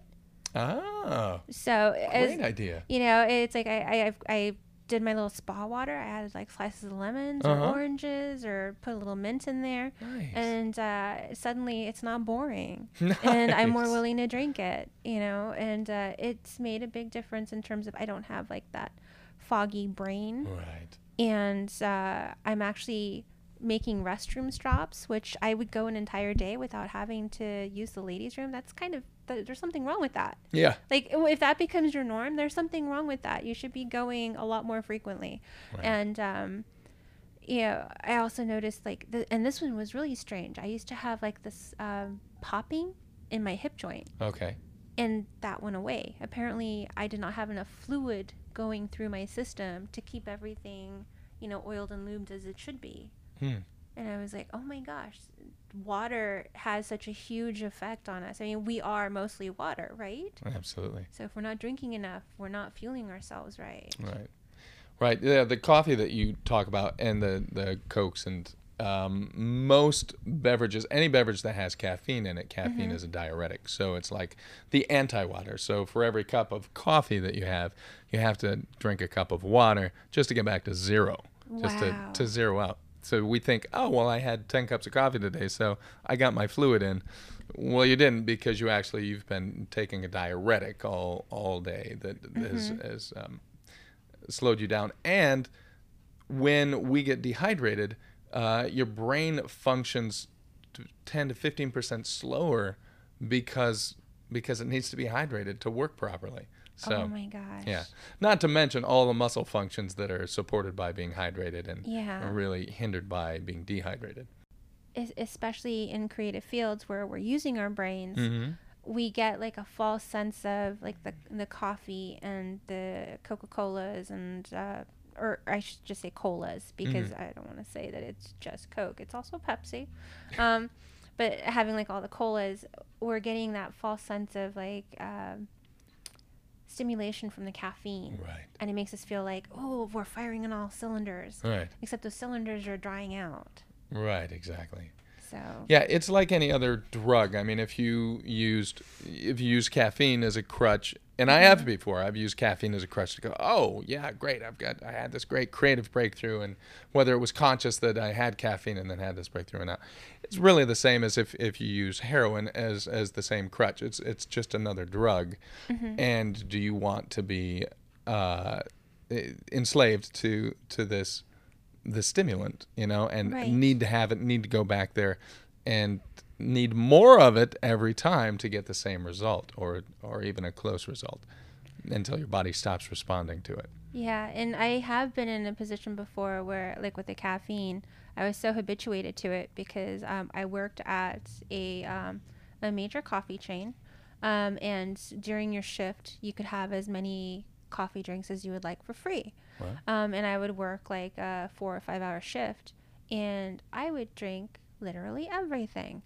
[SPEAKER 2] Oh,
[SPEAKER 3] So
[SPEAKER 2] great
[SPEAKER 3] as
[SPEAKER 2] idea.
[SPEAKER 3] you know, it's like I I I've, I did my little spa water. I added like slices of lemons
[SPEAKER 2] Uh-huh.
[SPEAKER 3] or oranges or put a little mint in there,
[SPEAKER 2] Nice.
[SPEAKER 3] and uh, suddenly it's not boring, and I'm more
[SPEAKER 2] Nice.
[SPEAKER 3] willing to drink it. You know, and uh, it's made a big difference in terms of I don't have like that foggy brain,
[SPEAKER 2] Right.
[SPEAKER 3] and uh, I'm actually making restroom stops, which I would go an entire day without having to use the ladies' room. That's kind of th- there's something wrong with that.
[SPEAKER 2] Yeah.
[SPEAKER 3] Like if that becomes your norm, there's something wrong with that. You should be going a lot more frequently.
[SPEAKER 2] Right.
[SPEAKER 3] And um, you know, I also noticed like, the, and this one was really strange. I used to have like this um, popping in my hip joint,
[SPEAKER 2] Okay.
[SPEAKER 3] and that went away. Apparently, I did not have enough fluid going through my system to keep everything, you know, oiled and lubed as it should be.
[SPEAKER 2] Hmm.
[SPEAKER 3] And I was like, oh my gosh, water has such a huge effect on us. I mean, we are mostly water, right?
[SPEAKER 2] Absolutely.
[SPEAKER 3] So if we're not drinking enough, we're not fueling ourselves right.
[SPEAKER 2] Right. Right. Yeah. The coffee that you talk about and the, the Cokes and um, most beverages, any beverage that has caffeine in it, caffeine
[SPEAKER 3] Mm-hmm.
[SPEAKER 2] is a diuretic. So it's like the anti-water. So for every cup of coffee that you have, you have to drink a cup of water just to get back to zero, just
[SPEAKER 3] Wow.
[SPEAKER 2] to, to zero out. So we think, oh, well, I had ten cups of coffee today, so I got my fluid in. Well, you didn't, because you actually, you've been taking a diuretic all, all day that has, has um, slowed you down. And when we get dehydrated, uh, your brain functions to ten to fifteen percent slower because because it needs to be hydrated to work properly. So,
[SPEAKER 3] oh my gosh.
[SPEAKER 2] yeah. Not to mention all the muscle functions that are supported by being hydrated and
[SPEAKER 3] Yeah.
[SPEAKER 2] are really hindered by being dehydrated.
[SPEAKER 3] Es- especially in creative fields where we're using our brains,
[SPEAKER 2] Mm-hmm.
[SPEAKER 3] we get like a false sense of like the the coffee and the Coca-Colas and uh, or I should just say colas, because
[SPEAKER 2] Mhm.
[SPEAKER 3] I don't want to say that it's just Coke. It's also Pepsi. Um, but having like all the colas, we're getting that false sense of like um, stimulation from the caffeine,
[SPEAKER 2] Right.
[SPEAKER 3] and it makes us feel like, oh, we're firing on all cylinders.
[SPEAKER 2] Right.
[SPEAKER 3] Except those cylinders are drying out.
[SPEAKER 2] Right. Exactly.
[SPEAKER 3] So
[SPEAKER 2] Yeah, it's like any other drug. I mean, if you used if you use caffeine as a crutch, and I have before, I've used caffeine as a crutch to go, oh yeah, great, I've got I had this great creative breakthrough, and whether it was conscious that I had caffeine and then had this breakthrough or not, it's really the same as if, if you use heroin as as the same crutch. It's it's just another drug, and do you want to be uh, enslaved to to this? The stimulant, you know, and
[SPEAKER 3] Right.
[SPEAKER 2] need to have it, need to go back there and need more of it every time to get the same result, or or even a close result, until your body stops responding to it.
[SPEAKER 3] yeah, and I have been in a position before where, like with the caffeine, I was so habituated to it because um, I worked at a um, a major coffee chain, um, and during your shift, you could have as many coffee drinks as you would like for free.
[SPEAKER 2] Wow.
[SPEAKER 3] Um, and I would work like a four or five hour shift, and I would drink literally everything.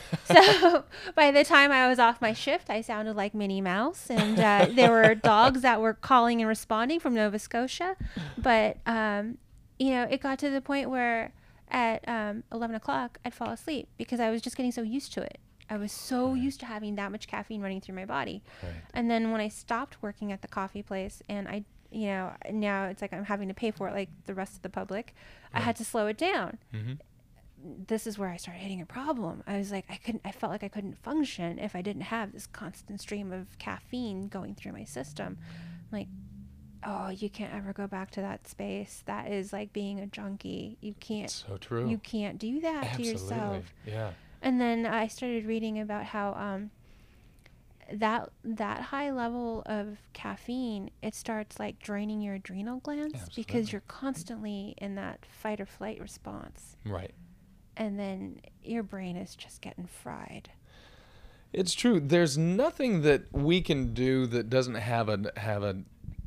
[SPEAKER 3] So by the time I was off my shift, I sounded like Minnie Mouse, and uh, there were dogs that were calling and responding from Nova Scotia. But um, you know, it got to the point where at um, eleven o'clock, I'd fall asleep because I was just getting so used to it. I was so
[SPEAKER 2] Right.
[SPEAKER 3] used to having that much caffeine running through my body.
[SPEAKER 2] Right.
[SPEAKER 3] And then when I stopped working at the coffee place, and I, you know, now it's like I'm having to pay for it like the rest of the public, I
[SPEAKER 2] Right.
[SPEAKER 3] had to slow it down.
[SPEAKER 2] Mm-hmm.
[SPEAKER 3] This is where I started hitting a problem. I was like, I couldn't, I felt like I couldn't function if I didn't have this constant stream of caffeine going through my system. I'm like, oh, you can't ever go back to that space. That is like being a junkie. You can't,
[SPEAKER 2] So true.
[SPEAKER 3] you can't do that
[SPEAKER 2] Absolutely.
[SPEAKER 3] to yourself.
[SPEAKER 2] Yeah.
[SPEAKER 3] And then I started reading about how um, that that high level of caffeine, it starts like draining your adrenal glands
[SPEAKER 2] Absolutely.
[SPEAKER 3] because you're constantly in that fight or flight response,
[SPEAKER 2] Right.
[SPEAKER 3] and then your brain is just getting fried.
[SPEAKER 2] It's true. There's nothing that we can do that doesn't have a have a.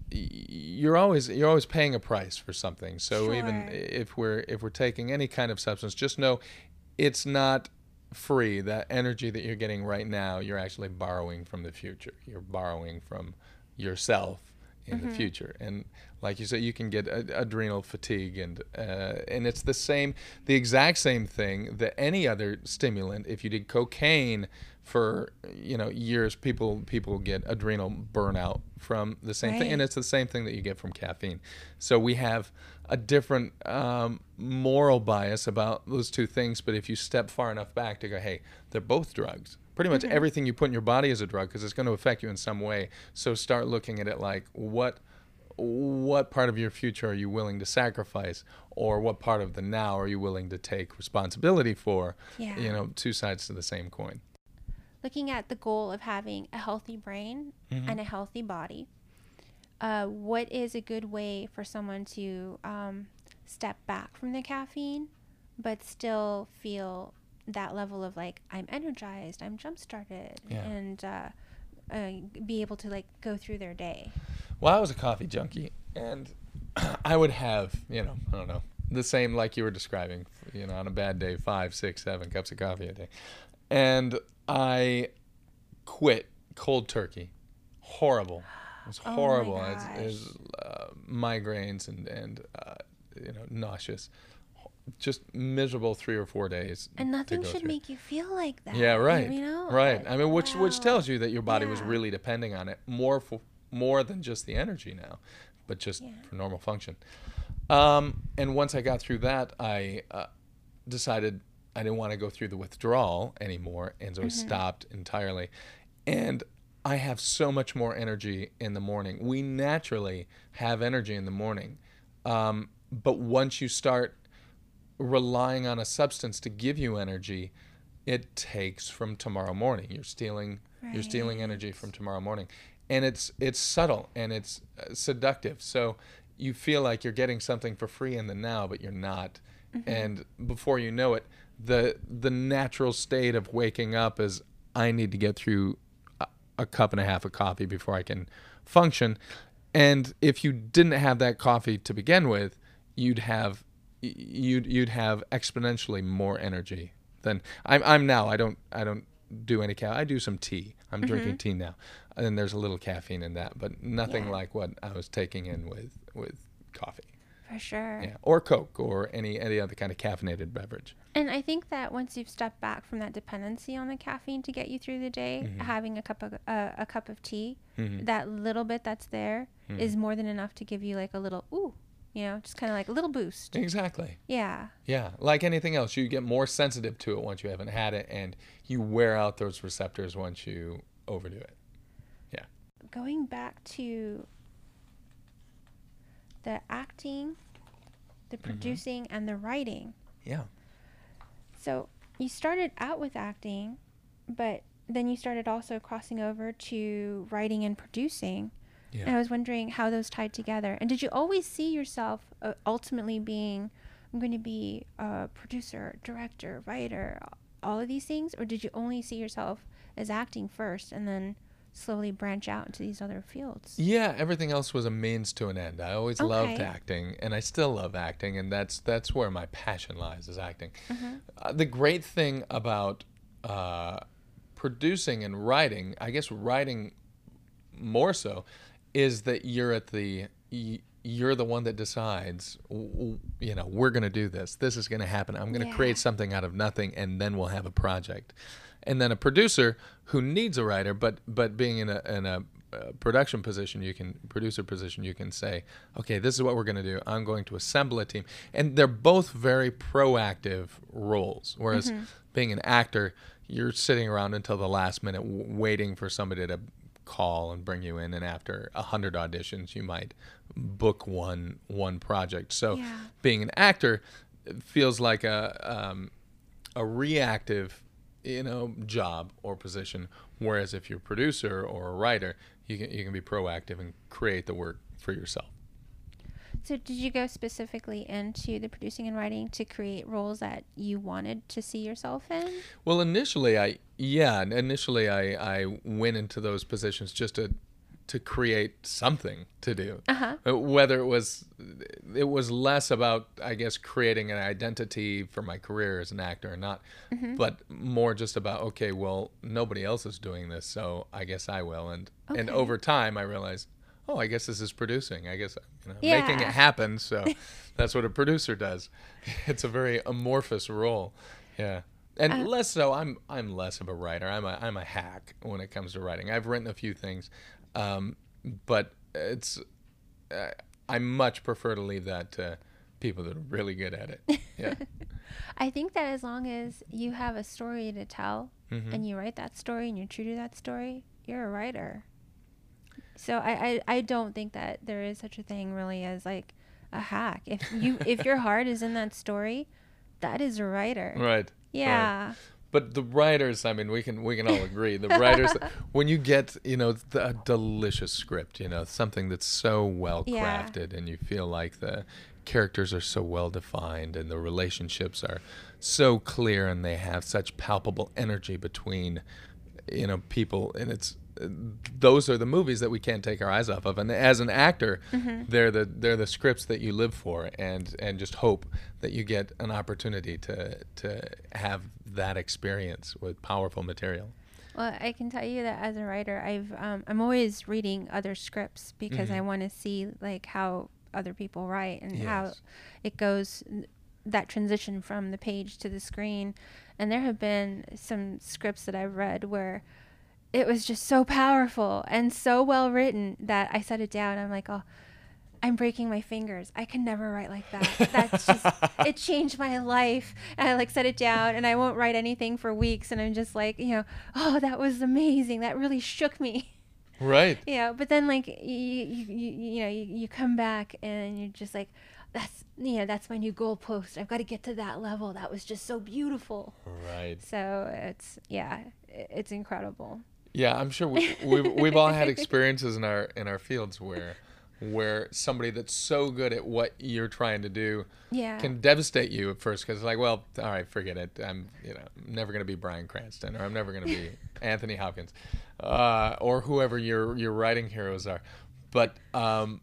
[SPEAKER 2] You're always you're always paying a price for something. So even
[SPEAKER 3] Sure.
[SPEAKER 2] if we're if we're taking any kind of substance, just know it's not free. That energy that you're getting right now, you're actually borrowing from the future. You're borrowing from yourself in
[SPEAKER 3] Mm-hmm.
[SPEAKER 2] the future. And like you said, you can get a, adrenal fatigue, and uh, and it's the same, the exact same thing that any other stimulant. If you did cocaine for you know years, people people get adrenal burnout from the same thing, and
[SPEAKER 3] Right.
[SPEAKER 2] it's the same thing that you get from caffeine. So we have a different um, moral bias about those two things. But if you step far enough back to go, hey, they're both drugs. Pretty much everything you put in your body is a drug because it's going to affect you in some way. So start looking at it like, what what part of your future are you willing to sacrifice, or what part of the now are you willing to take responsibility for?
[SPEAKER 3] Yeah.
[SPEAKER 2] You know, two sides to the same coin.
[SPEAKER 3] Looking at the goal of having a healthy brain and a healthy body, uh, what is a good way for someone to um, step back from the caffeine, but still feel that level of like, I'm energized, I'm jump started,
[SPEAKER 2] Yeah.
[SPEAKER 3] and uh, uh, be able to like go through their day?
[SPEAKER 2] Well, I was a coffee junkie, and I would have, you know, I don't know, the same like you were describing, you know, on a bad day, five, six, seven cups of coffee a day. And I quit cold turkey. Horrible. It was
[SPEAKER 3] Oh my
[SPEAKER 2] horrible. It's,
[SPEAKER 3] gosh.
[SPEAKER 2] it's uh, migraines and, and uh, you know, nauseous. Just miserable three or four days.
[SPEAKER 3] And
[SPEAKER 2] to
[SPEAKER 3] nothing
[SPEAKER 2] go
[SPEAKER 3] should
[SPEAKER 2] through.
[SPEAKER 3] make you feel like that.
[SPEAKER 2] Yeah, right.
[SPEAKER 3] You know?
[SPEAKER 2] Right.
[SPEAKER 3] Uh,
[SPEAKER 2] I mean, which which
[SPEAKER 3] wow.
[SPEAKER 2] tells you that your body was
[SPEAKER 3] Yeah.
[SPEAKER 2] really depending on it more for more than just the energy now, but just
[SPEAKER 3] Yeah.
[SPEAKER 2] for normal function. Um, and once I got through that, I uh, decided I didn't want to go through the withdrawal anymore, and so I stopped entirely. And I have so much more energy in the morning. We naturally have energy in the morning, um, but once you start relying on a substance to give you energy, it takes from tomorrow morning. You're stealing you're stealing energy from tomorrow morning, and it's it's subtle and it's uh, seductive. So you feel like you're getting something for free in the now, but you're not. And before you know it, the the natural state of waking up is, I need to get through a, a cup and a half of coffee before I can function. And if you didn't have that coffee to begin with, you'd have you'd you'd have exponentially more energy than I'm I'm now. I don't I don't do any ca- I do some tea. I'm drinking tea now, and then there's a little caffeine in that, but nothing
[SPEAKER 3] Yeah.
[SPEAKER 2] like what I was taking in with with coffee.
[SPEAKER 3] For sure.
[SPEAKER 2] Yeah, or Coke, or any any other kind of caffeinated beverage.
[SPEAKER 3] And I think that once you've stepped back from that dependency on the caffeine to get you through the day,
[SPEAKER 2] Mm-hmm.
[SPEAKER 3] having a cup of uh, a cup of tea, that little bit that's there is
[SPEAKER 2] Mm-hmm.
[SPEAKER 3] more than enough to give you like a little ooh, you know, just kind of like a little boost.
[SPEAKER 2] Exactly.
[SPEAKER 3] Yeah.
[SPEAKER 2] Yeah, like anything else, you get more sensitive to it once you haven't had it, and you wear out those receptors once you overdo it. Yeah.
[SPEAKER 3] Going back to the acting, the producing, and the writing.
[SPEAKER 2] Yeah.
[SPEAKER 3] So you started out with acting, but then you started also crossing over to writing and producing.
[SPEAKER 2] Yeah.
[SPEAKER 3] And I was wondering how those tied together. And did you always see yourself uh, ultimately being, I'm going to be a producer, director, writer, all of these things? Or did you only see yourself as acting first and then slowly branch out into these other fields?
[SPEAKER 2] Yeah, everything else was a means to an end. I always loved
[SPEAKER 3] Okay.
[SPEAKER 2] acting, and I still love acting, and that's that's where my passion lies, is acting.
[SPEAKER 3] Mm-hmm.
[SPEAKER 2] Uh, the great thing about uh, producing and writing, I guess writing more so, is that you're at the y- you're the one that decides, w- w- you know, we're going to do this. This is going to happen. I'm going to
[SPEAKER 3] Yeah.
[SPEAKER 2] create something out of nothing, and then we'll have a project. And then a producer who needs a writer, but but being in a in a uh, production position, you can producer position, you can say, okay, this is what we're going to do. I'm going to assemble a team, and they're both very proactive roles. Whereas being an actor, you're sitting around until the last minute, w- waiting for somebody to call and bring you in, and after a hundred auditions, you might book one one project. So
[SPEAKER 3] Yeah.
[SPEAKER 2] being an actor feels like a um, a reactive, you know, job or position. Whereas if you're a producer or a writer, you can you can be proactive and create the work for yourself.
[SPEAKER 3] So did you go specifically into the producing and writing to create roles that you wanted to see yourself in?
[SPEAKER 2] Well, initially, I yeah, initially I I went into those positions just to to create something to do.
[SPEAKER 3] Uh-huh.
[SPEAKER 2] Uh, Whether it was it was less about, I guess, creating an identity for my career as an actor or not, but more just about, okay, well, nobody else is doing this, so I guess I will. And and
[SPEAKER 3] Okay.
[SPEAKER 2] over time, I realized, oh, I guess this is producing. I guess, you know,
[SPEAKER 3] Yeah.
[SPEAKER 2] making it happen. So that's what a producer does. It's a very amorphous role. Yeah. And
[SPEAKER 3] Uh,
[SPEAKER 2] less so, I'm I'm less of a writer. I'm a I'm a hack when it comes to writing. I've written a few things, um, but it's uh, I much prefer to leave that to people that are really good at it. Yeah.
[SPEAKER 3] I think that as long as you have a story to tell
[SPEAKER 2] Mhm.
[SPEAKER 3] and you write that story and you're true to that story, you're a writer. So I, I, I don't think that there is such a thing really as like a hack. If you if your heart is in that story, that is a writer.
[SPEAKER 2] Right.
[SPEAKER 3] Yeah.
[SPEAKER 2] But the writers, I mean, we can we can all agree. The writers, when you get, you know, the, a delicious script, you know, something that's so well
[SPEAKER 3] Yeah.
[SPEAKER 2] crafted, and you feel like the characters are so well defined, and the relationships are so clear, and they have such palpable energy between, you know, people, and it's those are the movies that we can't take our eyes off of. And as an actor,
[SPEAKER 3] Mm-hmm.
[SPEAKER 2] they're the they're the scripts that you live for, and and just hope that you get an opportunity to to have that experience with powerful material.
[SPEAKER 3] Well, I can tell you that as a writer, I've um, I'm always reading other scripts because I
[SPEAKER 2] Mhm.
[SPEAKER 3] want to see like how other people write and how
[SPEAKER 2] Yes.
[SPEAKER 3] it goes, that transition from the page to the screen. And there have been some scripts that I've read where it was just so powerful and so well written that I set it down. I'm like, oh, I'm breaking my fingers. I can never write like that. That's just, it changed my life. And I like set it down and I won't write anything for weeks. And I'm just like, you know, oh, that was amazing. That really shook me.
[SPEAKER 2] Right.
[SPEAKER 3] You know, but then like, you, you, you, you know, you, you come back and you're just like, that's, you know, that's my new goalpost. I've got to get to that level. That was just so beautiful.
[SPEAKER 2] Right.
[SPEAKER 3] So it's, yeah, i- it's incredible.
[SPEAKER 2] Yeah, I'm sure we, we've we've all had experiences in our in our fields where where somebody that's so good at what you're trying to do
[SPEAKER 3] Yeah.
[SPEAKER 2] can devastate you at first, because like, well, all right, forget it. I'm you know never going to be Bryan Cranston, or I'm never going to be Anthony Hopkins, uh, or whoever your your writing heroes are. But um,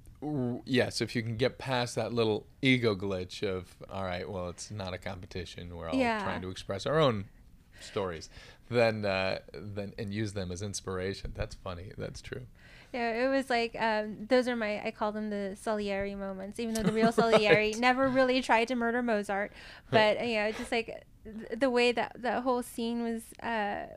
[SPEAKER 2] w- yes, if you can get past that little ego glitch of, all right, well, it's not a competition. We're all
[SPEAKER 3] Yeah.
[SPEAKER 2] trying to express our own stories, then uh, then and use them as inspiration. That's funny. That's true.
[SPEAKER 3] Yeah, it was like um, those are my, I call them the Salieri moments, even though the real Salieri
[SPEAKER 2] Right.
[SPEAKER 3] never really tried to murder Mozart. But, you know, just like th- the way that that whole scene was, uh,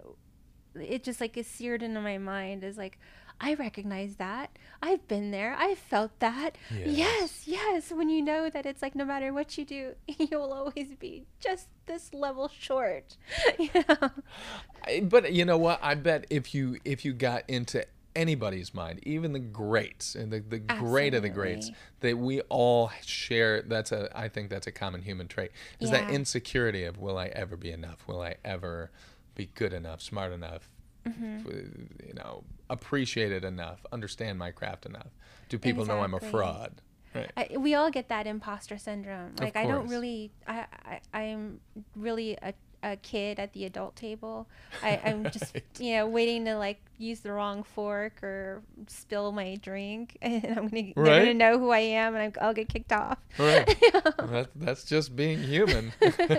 [SPEAKER 3] it just like is seared into my mind is like, I recognize that. I've been there. I've felt that.
[SPEAKER 2] Yes.
[SPEAKER 3] Yes, yes. When you know that it's like no matter what you do, you'll always be just this level short. You know?
[SPEAKER 2] I- But you know what? I bet if you if you got into anybody's mind, even the greats and the, the great of the greats,
[SPEAKER 3] Absolutely.
[SPEAKER 2] that we all share. That's a I think that's a common human trait. Is that
[SPEAKER 3] Yeah.
[SPEAKER 2] insecurity of, will I ever be enough? Will I ever be good enough, smart enough,
[SPEAKER 3] Mm-hmm.
[SPEAKER 2] f- you know, appreciated enough, understand my craft enough? Do people know I'm a
[SPEAKER 3] Exactly.
[SPEAKER 2] fraud? Right.
[SPEAKER 3] I, we all get that imposter syndrome. Like I don't
[SPEAKER 2] course.
[SPEAKER 3] really, I, I I'm really a, a kid at the adult table. I, I'm just
[SPEAKER 2] Right.
[SPEAKER 3] you know waiting to like use the wrong fork or spill my drink, and I'm gonna they're gonna
[SPEAKER 2] Right.
[SPEAKER 3] know who I am, and I'm, I'll get kicked off.
[SPEAKER 2] Right. That, that's just being human.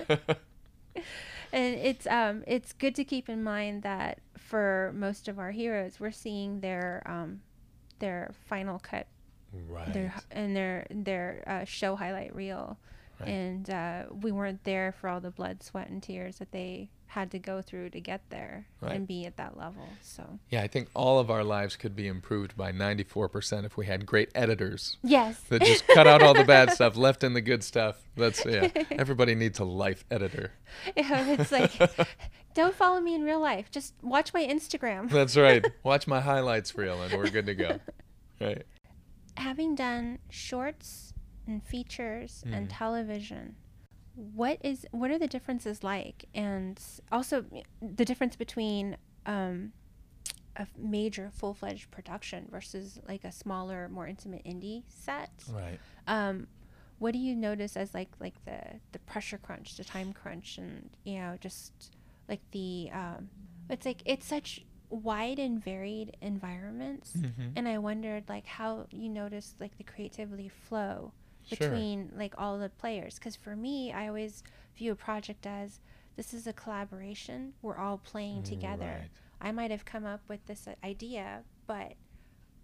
[SPEAKER 3] And it's um it's good to keep in mind that for most of our heroes, we're seeing their um their final cut,
[SPEAKER 2] Right.
[SPEAKER 3] their and their their uh, show highlight reel,
[SPEAKER 2] Right.
[SPEAKER 3] and uh, we weren't there for all the blood, sweat, and tears that they had to go through to get there
[SPEAKER 2] Right.
[SPEAKER 3] and be at that level. So
[SPEAKER 2] Yeah, I think all of our lives could be improved by ninety-four percent if we had great editors
[SPEAKER 3] yes,
[SPEAKER 2] that just cut out all the bad stuff, left in the good stuff. That's, yeah, everybody needs a life editor.
[SPEAKER 3] yeah, it's like don't follow me in real life. Just watch my Instagram.
[SPEAKER 2] That's right. Watch my highlights reel and we're good to go. Right.
[SPEAKER 3] Having done shorts and features and
[SPEAKER 2] Mhm.
[SPEAKER 3] television, what is what are the differences like, and also the difference between um, a major full-fledged production versus like a smaller, more intimate indie set?
[SPEAKER 2] Right.
[SPEAKER 3] Um, what do you notice as like like the the pressure crunch, the time crunch, and you know just like the um, it's like it's such wide and varied environments,
[SPEAKER 2] Mhm.
[SPEAKER 3] and I wondered like how you noticed like the creativity flow
[SPEAKER 2] Sure.
[SPEAKER 3] between like all the players, because for me I always view a project as this is a collaboration, we're all playing together.
[SPEAKER 2] Right.
[SPEAKER 3] I might have come up with this uh, idea, but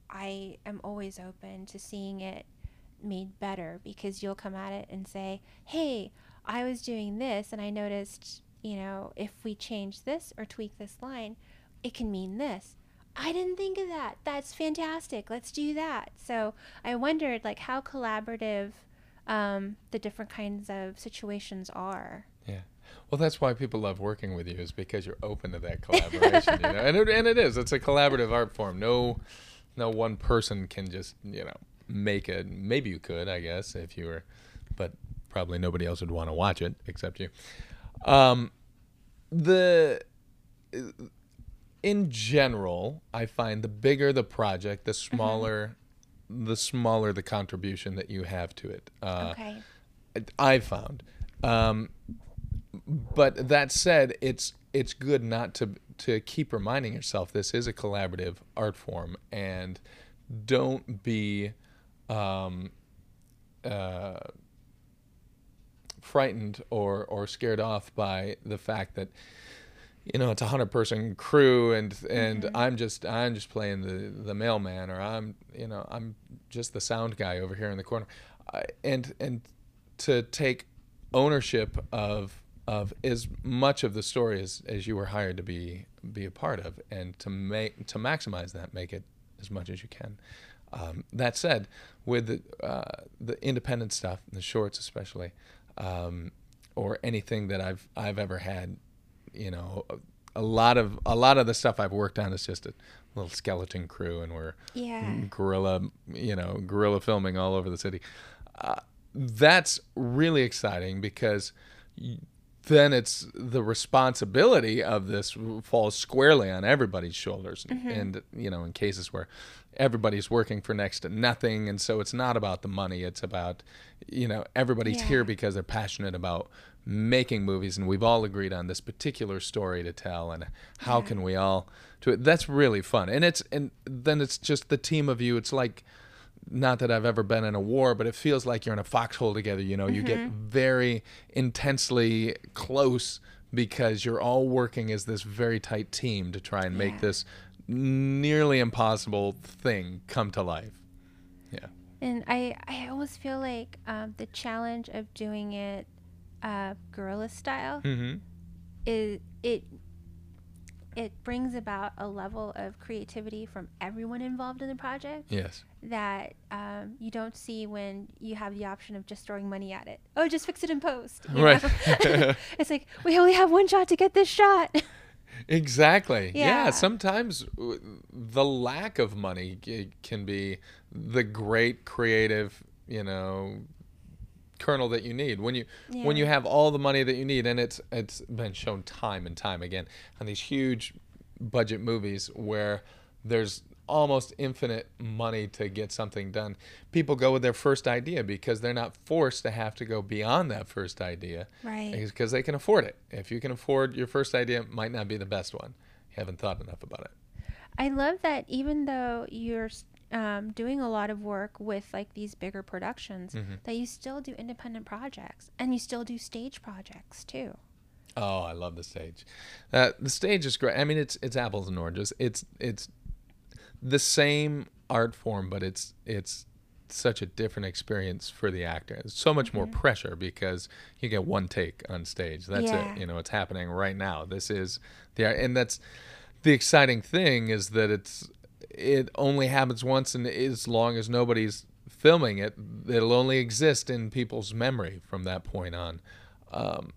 [SPEAKER 3] I am always open to seeing it made better, because you'll come at it and say, hey, I was doing this and I noticed, you know, if we change this or tweak this line, it can mean this. I didn't think of that. That's fantastic. Let's do that. So I wondered, like, how collaborative um, the different kinds of situations are.
[SPEAKER 2] Yeah. Well, that's why people love working with you, is because you're open to that collaboration, you know. And it, and it is. It's a collaborative art form. No, no one person can just, you know, make it. Maybe you could, I guess, if you were, but probably nobody else would want to watch it except you. Um, the in general, I find the bigger the project, the smaller, mm-hmm. the smaller the contribution that you have to it. Uh,
[SPEAKER 3] okay.
[SPEAKER 2] I found. Um, but that said, it's it's good not to to keep reminding yourself this is a collaborative art form, and don't be um, uh, frightened or or scared off by the fact that, you know, it's a hundred person crew and and mm-hmm. I'm just I'm just playing the the mailman, or I'm you know I'm just the sound guy over here in the corner, I, and and to take ownership of of as much of the story as, as you were hired to be be a part of, and to make to maximize that, make it as much as you can. Um, that said, with the, uh, the independent stuff, the shorts especially, um, or anything that I've I've ever had, you know, a, a lot of a lot of the stuff I've worked on is just a little skeleton crew, and we're
[SPEAKER 3] yeah.
[SPEAKER 2] guerrilla, you know, guerrilla filming all over the city. Uh, that's really exciting, because y- then it's the responsibility of this falls squarely on everybody's shoulders. Mm-hmm. And, you know, in cases where everybody's working for next to nothing, and so it's not about the money, it's about, you know, everybody's
[SPEAKER 3] yeah.
[SPEAKER 2] here because they're passionate about making movies, and we've all agreed on this particular story to tell, and how yeah. can we all do it. That's really fun. And it's and then it's just the team of you. It's like, not that I've ever been in a war, but it feels like you're in a foxhole together. You know, mm-hmm. you get very intensely close, because you're all working as this very tight team to try and yeah. make this nearly impossible thing come to life. Yeah.
[SPEAKER 3] And I, I almost feel like um, the challenge of doing it uh, guerrilla style
[SPEAKER 2] mm-hmm.
[SPEAKER 3] is it it brings about a level of creativity from everyone involved in the project.
[SPEAKER 2] Yes.
[SPEAKER 3] That um, you don't see when you have the option of just throwing money at it. Oh, just fix it in post.
[SPEAKER 2] Right.
[SPEAKER 3] It's like, we only have one shot to get this shot.
[SPEAKER 2] Exactly.
[SPEAKER 3] Yeah.
[SPEAKER 2] yeah. Sometimes the lack of money can be the great creative, you know, kernel that you need. When you yeah. when you have all the money that you need, and it's it's been shown time and time again on these huge budget movies where there's almost infinite money to get something done, people go with their first idea because they're not forced to have to go beyond that first idea,
[SPEAKER 3] right?
[SPEAKER 2] Because they can afford it. If you can afford your first idea, it might not be the best one. You haven't thought enough about it.
[SPEAKER 3] I love that even though you're um, doing a lot of work with like these bigger productions, mm-hmm. that you still do independent projects, and you still do stage projects too.
[SPEAKER 2] Oh, I love the stage. Uh, the stage is great. I mean, it's it's apples and oranges. It's it's the same art form, but it's it's such a different experience for the actor. It's so much mm-hmm. more pressure because you get one take on stage. That's
[SPEAKER 3] yeah.
[SPEAKER 2] it. You know, it's happening right now. This is the and that's the exciting thing, is that it's it only happens once, and as long as nobody's filming it, it'll only exist in people's memory from that point on. Um,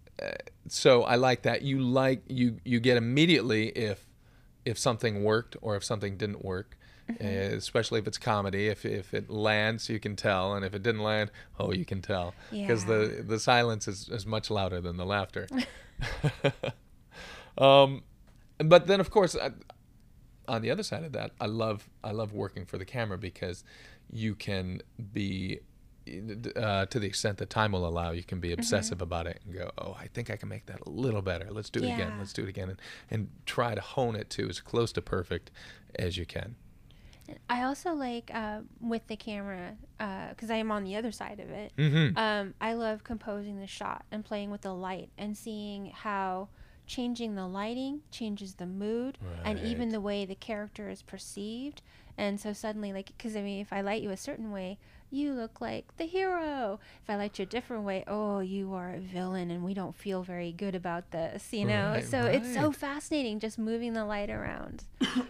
[SPEAKER 2] so I like that. You like you you get immediately if if something worked or if something didn't work, mm-hmm. uh, especially if it's comedy. If if it lands, you can tell, and if it didn't land, oh, you can tell, because
[SPEAKER 3] yeah.
[SPEAKER 2] the the silence is, is much louder than the laughter. um, but then of course, I, on the other side of that, I love I love working for the camera, because you can be. Uh, to the extent that time will allow, you can be obsessive mm-hmm. about it and go, oh, I think I can make that a little better. Let's do it
[SPEAKER 3] yeah.
[SPEAKER 2] again. Let's do it again. And, and try to hone it to as close to perfect as you can.
[SPEAKER 3] I also like uh, with the camera, because uh, I am on the other side of it,
[SPEAKER 2] mm-hmm.
[SPEAKER 3] um, I love composing the shot and playing with the light and seeing how changing the lighting changes the mood and even
[SPEAKER 2] Right.
[SPEAKER 3] the way the character is perceived. And so suddenly, like, because I mean, if I light you a certain way, you look like the hero. If I light you a different way, oh, you are a villain and we don't feel very good about this, you know?
[SPEAKER 2] Right,
[SPEAKER 3] So it's so
[SPEAKER 2] right.
[SPEAKER 3] fascinating just moving the light around.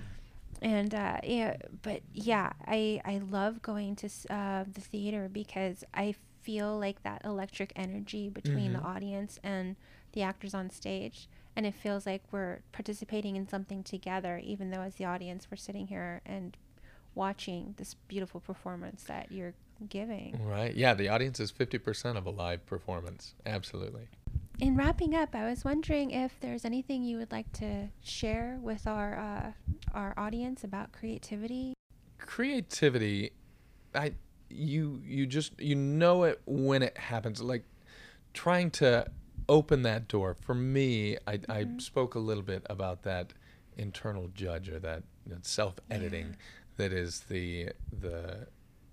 [SPEAKER 3] And uh, yeah, but yeah, I I love going to s- uh, the theater because I feel like that electric energy between the
[SPEAKER 2] Mhm.
[SPEAKER 3] audience and the actors on stage, and it feels like we're participating in something together, even though as the audience we're sitting here and watching this beautiful performance that you're giving.
[SPEAKER 2] Right. Yeah, the audience is fifty percent of a live performance. Absolutely.
[SPEAKER 3] In wrapping up, I was wondering if there's anything you would like to share with our uh, our audience about creativity.
[SPEAKER 2] Creativity, I you you just you know it when it happens. Like trying to open that door. For me, I I
[SPEAKER 3] Mhm.
[SPEAKER 2] spoke a little bit about that internal judge or that, you know, self-editing that is the the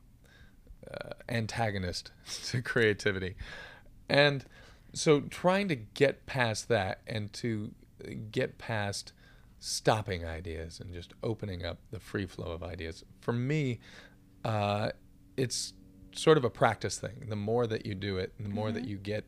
[SPEAKER 2] uh, antagonist to creativity. And so trying to get past that and to get past stopping ideas and just opening up the free flow of ideas. For me, uh, it's sort of a practice thing. The more that you do it, the more that
[SPEAKER 3] Mhm.
[SPEAKER 2] you get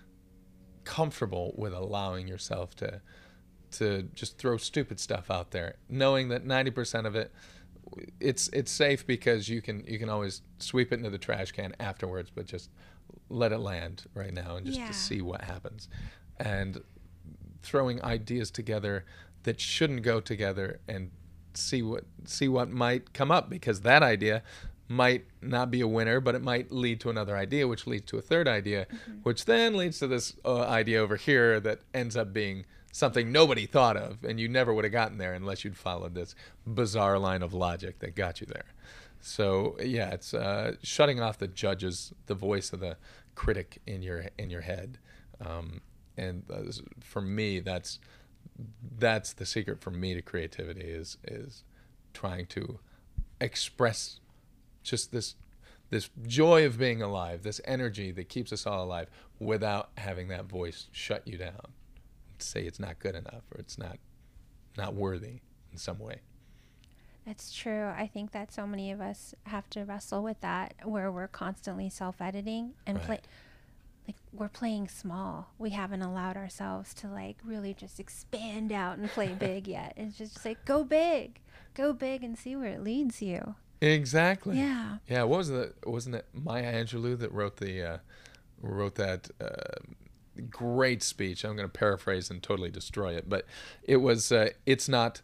[SPEAKER 2] comfortable with allowing yourself to to just throw stupid stuff out there, knowing that ninety percent of it, it's it's safe because you can you can always sweep it into the trash can afterwards, but just let it land right now and just to
[SPEAKER 3] Yeah.
[SPEAKER 2] see what happens. And throwing ideas together that shouldn't go together and see what see what might come up, because that idea might not be a winner, but it might lead to another idea, which leads to a third idea,
[SPEAKER 3] Mhm.
[SPEAKER 2] which then leads to this uh, idea over here that ends up being something nobody thought of, and you never would have gotten there unless you'd followed this bizarre line of logic that got you there. So yeah, it's uh, shutting off the judges, the voice of the critic in your in your head, um, and uh, for me, that's that's the secret for me to creativity is is trying to express just this this joy of being alive, this energy that keeps us all alive, without having that voice shut you down, say it's not good enough or it's not not worthy in some way.
[SPEAKER 3] That's true. I think that so many of us have to wrestle with that, where we're constantly self-editing and play,
[SPEAKER 2] Right.
[SPEAKER 3] like we're playing small. We haven't allowed ourselves to like really just expand out and play big yet. It's just like go big, go big and see where it leads you.
[SPEAKER 2] Exactly.
[SPEAKER 3] Yeah.
[SPEAKER 2] Yeah. What was the wasn't it Maya Angelou that wrote the uh, wrote that uh, great speech? I'm going to paraphrase and totally destroy it, but it was uh, it's not.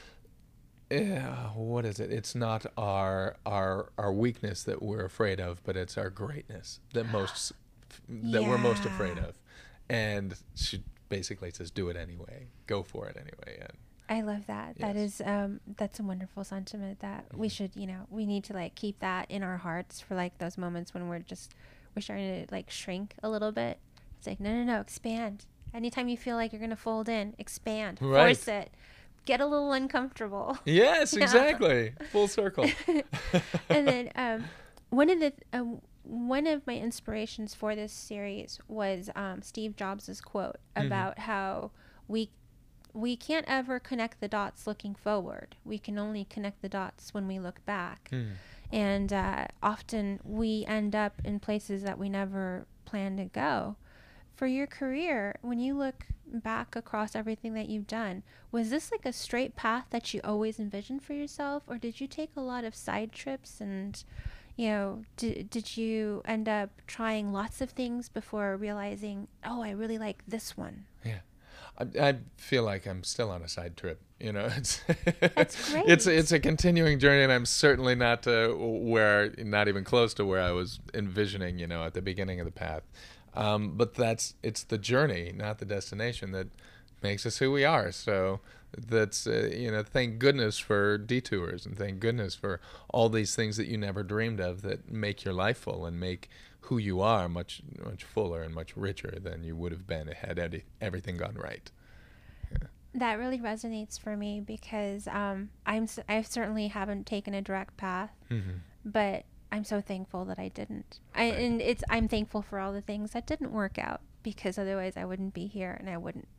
[SPEAKER 2] Yeah, what is it? It's not our our our weakness that we're afraid of, but it's our greatness that most that we're most afraid
[SPEAKER 3] Yeah.
[SPEAKER 2] of. And she basically says, "Do it anyway. Go for it anyway." And
[SPEAKER 3] I love that. That
[SPEAKER 2] yes,
[SPEAKER 3] is um that's a wonderful sentiment that we
[SPEAKER 2] Mhm.
[SPEAKER 3] should, you know, we need to like keep that in our hearts for like those moments when we're just we're starting to like shrink a little bit. It's like no no no, expand. Anytime you feel like you're gonna fold in, expand.
[SPEAKER 2] Right.
[SPEAKER 3] Force it. Get a little uncomfortable.
[SPEAKER 2] Yes,
[SPEAKER 3] Yeah.
[SPEAKER 2] exactly. Full circle.
[SPEAKER 3] And then um one of the uh, one of my inspirations for this series was um, Steve Jobs' quote
[SPEAKER 2] Mhm.
[SPEAKER 3] about how we we can't ever connect the dots looking forward. We can only connect the dots when we look back.
[SPEAKER 2] Hmm.
[SPEAKER 3] And uh, often we end up in places that we never planned to go. For your career, when you look back across everything that you've done, was this like a straight path that you always envisioned for yourself? Or did you take a lot of side trips and, you know, did, did you end up trying lots of things before realizing, oh, I really like this one?
[SPEAKER 2] Yeah. I, I feel like I'm still on a side trip. You know, it's
[SPEAKER 3] That's great.
[SPEAKER 2] it's it's a continuing journey, and I'm certainly not uh, where, not even close to where I was envisioning. You know, at the beginning of the path. Um, but that's it's the journey, not the destination, that makes us who we are. So that's uh, you know, thank goodness for detours, and thank goodness for all these things that you never dreamed of that make your life full and make who you are much much fuller and much richer than you would have been had every, everything gone right.
[SPEAKER 3] That really resonates for me because um, I'm s- I certainly haven't taken a direct path,
[SPEAKER 2] Mm-hmm.
[SPEAKER 3] but I'm so thankful that I didn't. I
[SPEAKER 2] Right.
[SPEAKER 3] and it's I'm thankful for all the things that didn't work out because otherwise I wouldn't be here and I wouldn't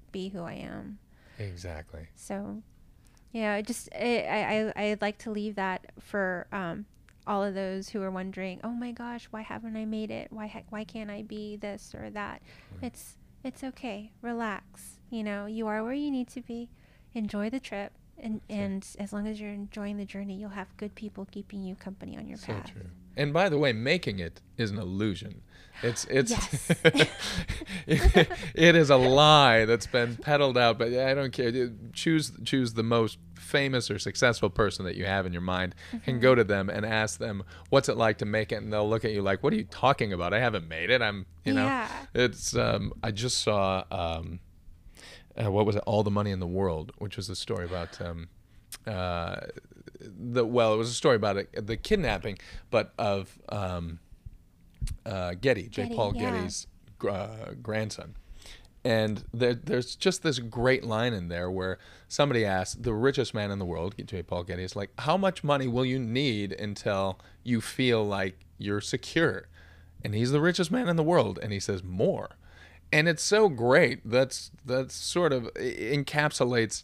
[SPEAKER 3] be who I am.
[SPEAKER 2] Exactly.
[SPEAKER 3] So, yeah, I just I I I- I'd like to leave that for um all of those who are wondering, oh my gosh, why haven't I made it? Why ha- why can't I be this or that? It's it's okay. Relax. You know, you are where you need to be. Enjoy the trip, and
[SPEAKER 2] That's it.
[SPEAKER 3] and as long as you're enjoying the journey, you'll have good people keeping you company on your
[SPEAKER 2] So
[SPEAKER 3] path.
[SPEAKER 2] true. And by the way, making it is an illusion. It's it's
[SPEAKER 3] Yes.
[SPEAKER 2] it, it is a lie that's been peddled out. But I don't care. Choose choose the most famous or successful person that you have in your mind, and go to them and ask them what's it like to make it, and they'll look at you like, "What are you talking about? I haven't made it. I'm you know."
[SPEAKER 3] Yeah.
[SPEAKER 2] It's um. I just saw um. Uh, what was it? All the Money in the World, which was a story about um. Uh, the well, it was a story about it, the kidnapping, but of um, uh, Getty, J.
[SPEAKER 3] Getty,
[SPEAKER 2] Paul
[SPEAKER 3] yeah.
[SPEAKER 2] Getty's uh, grandson. And there, there's just this great line in there where somebody asked the richest man in the world, J. Paul Getty, is like, how much money will you need until you feel like you're secure? And he's the richest man in the world, and he says more. And it's so great. That's that's sort of encapsulates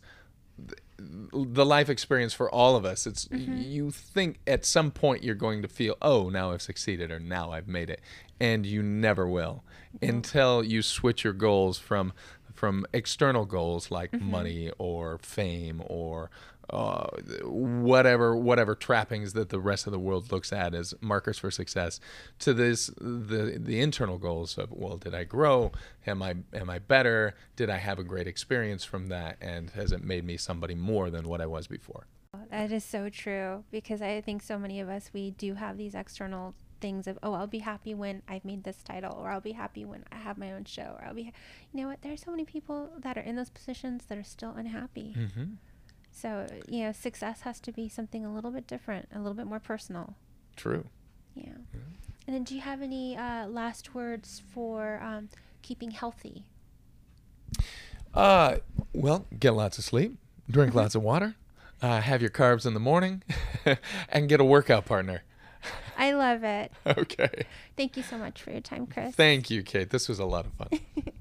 [SPEAKER 2] the life experience for all of us. It's mm-hmm. You think at some point you're going to feel, oh, now I've succeeded, or now I've made it, and you never will mm-hmm. until you switch your goals from from external goals like mm-hmm. money or fame or uh, whatever whatever trappings that the rest of the world looks at as markers for success, to this the the internal goals of, well, did I grow? Am I am I better? Did I have a great experience from that? And has it made me somebody more than what I was before?
[SPEAKER 3] That is so true, because I think so many of us, we do have these external things of, oh, I'll be happy when I've made this title, or I'll be happy when I have my own show, or I'll be, ha-. you know what? There are so many people that are in those positions that are still unhappy.
[SPEAKER 2] Mm-hmm.
[SPEAKER 3] So, you know, success has to be something a little bit different, a little bit more personal.
[SPEAKER 2] True.
[SPEAKER 3] Yeah. Mm-hmm. And then do you have any uh, last words for um, keeping healthy?
[SPEAKER 2] Uh, well, get lots of sleep, drink lots of water, uh, have your carbs in the morning, and get a workout partner.
[SPEAKER 3] I love it.
[SPEAKER 2] Okay.
[SPEAKER 3] Thank you so much for your time, Chris.
[SPEAKER 2] Thank you, Kate. This was a lot of fun.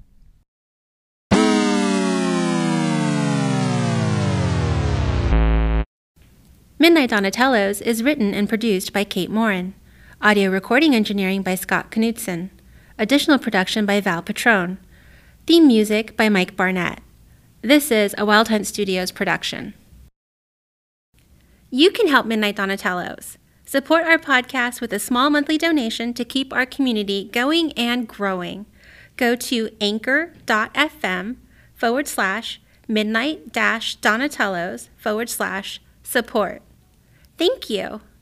[SPEAKER 1] Midnight Donatellos is written and produced by Kate Morin. Audio recording engineering by Scott Knudsen. Additional production by Val Patrone. Theme music by Mike Barnett. This is a Wild Hunt Studios production. You can help Midnight Donatellos. Support our podcast with a small monthly donation to keep our community going and growing. Go to anchor.fm forward slash midnight dash Donatellos forward slash support. Thank you.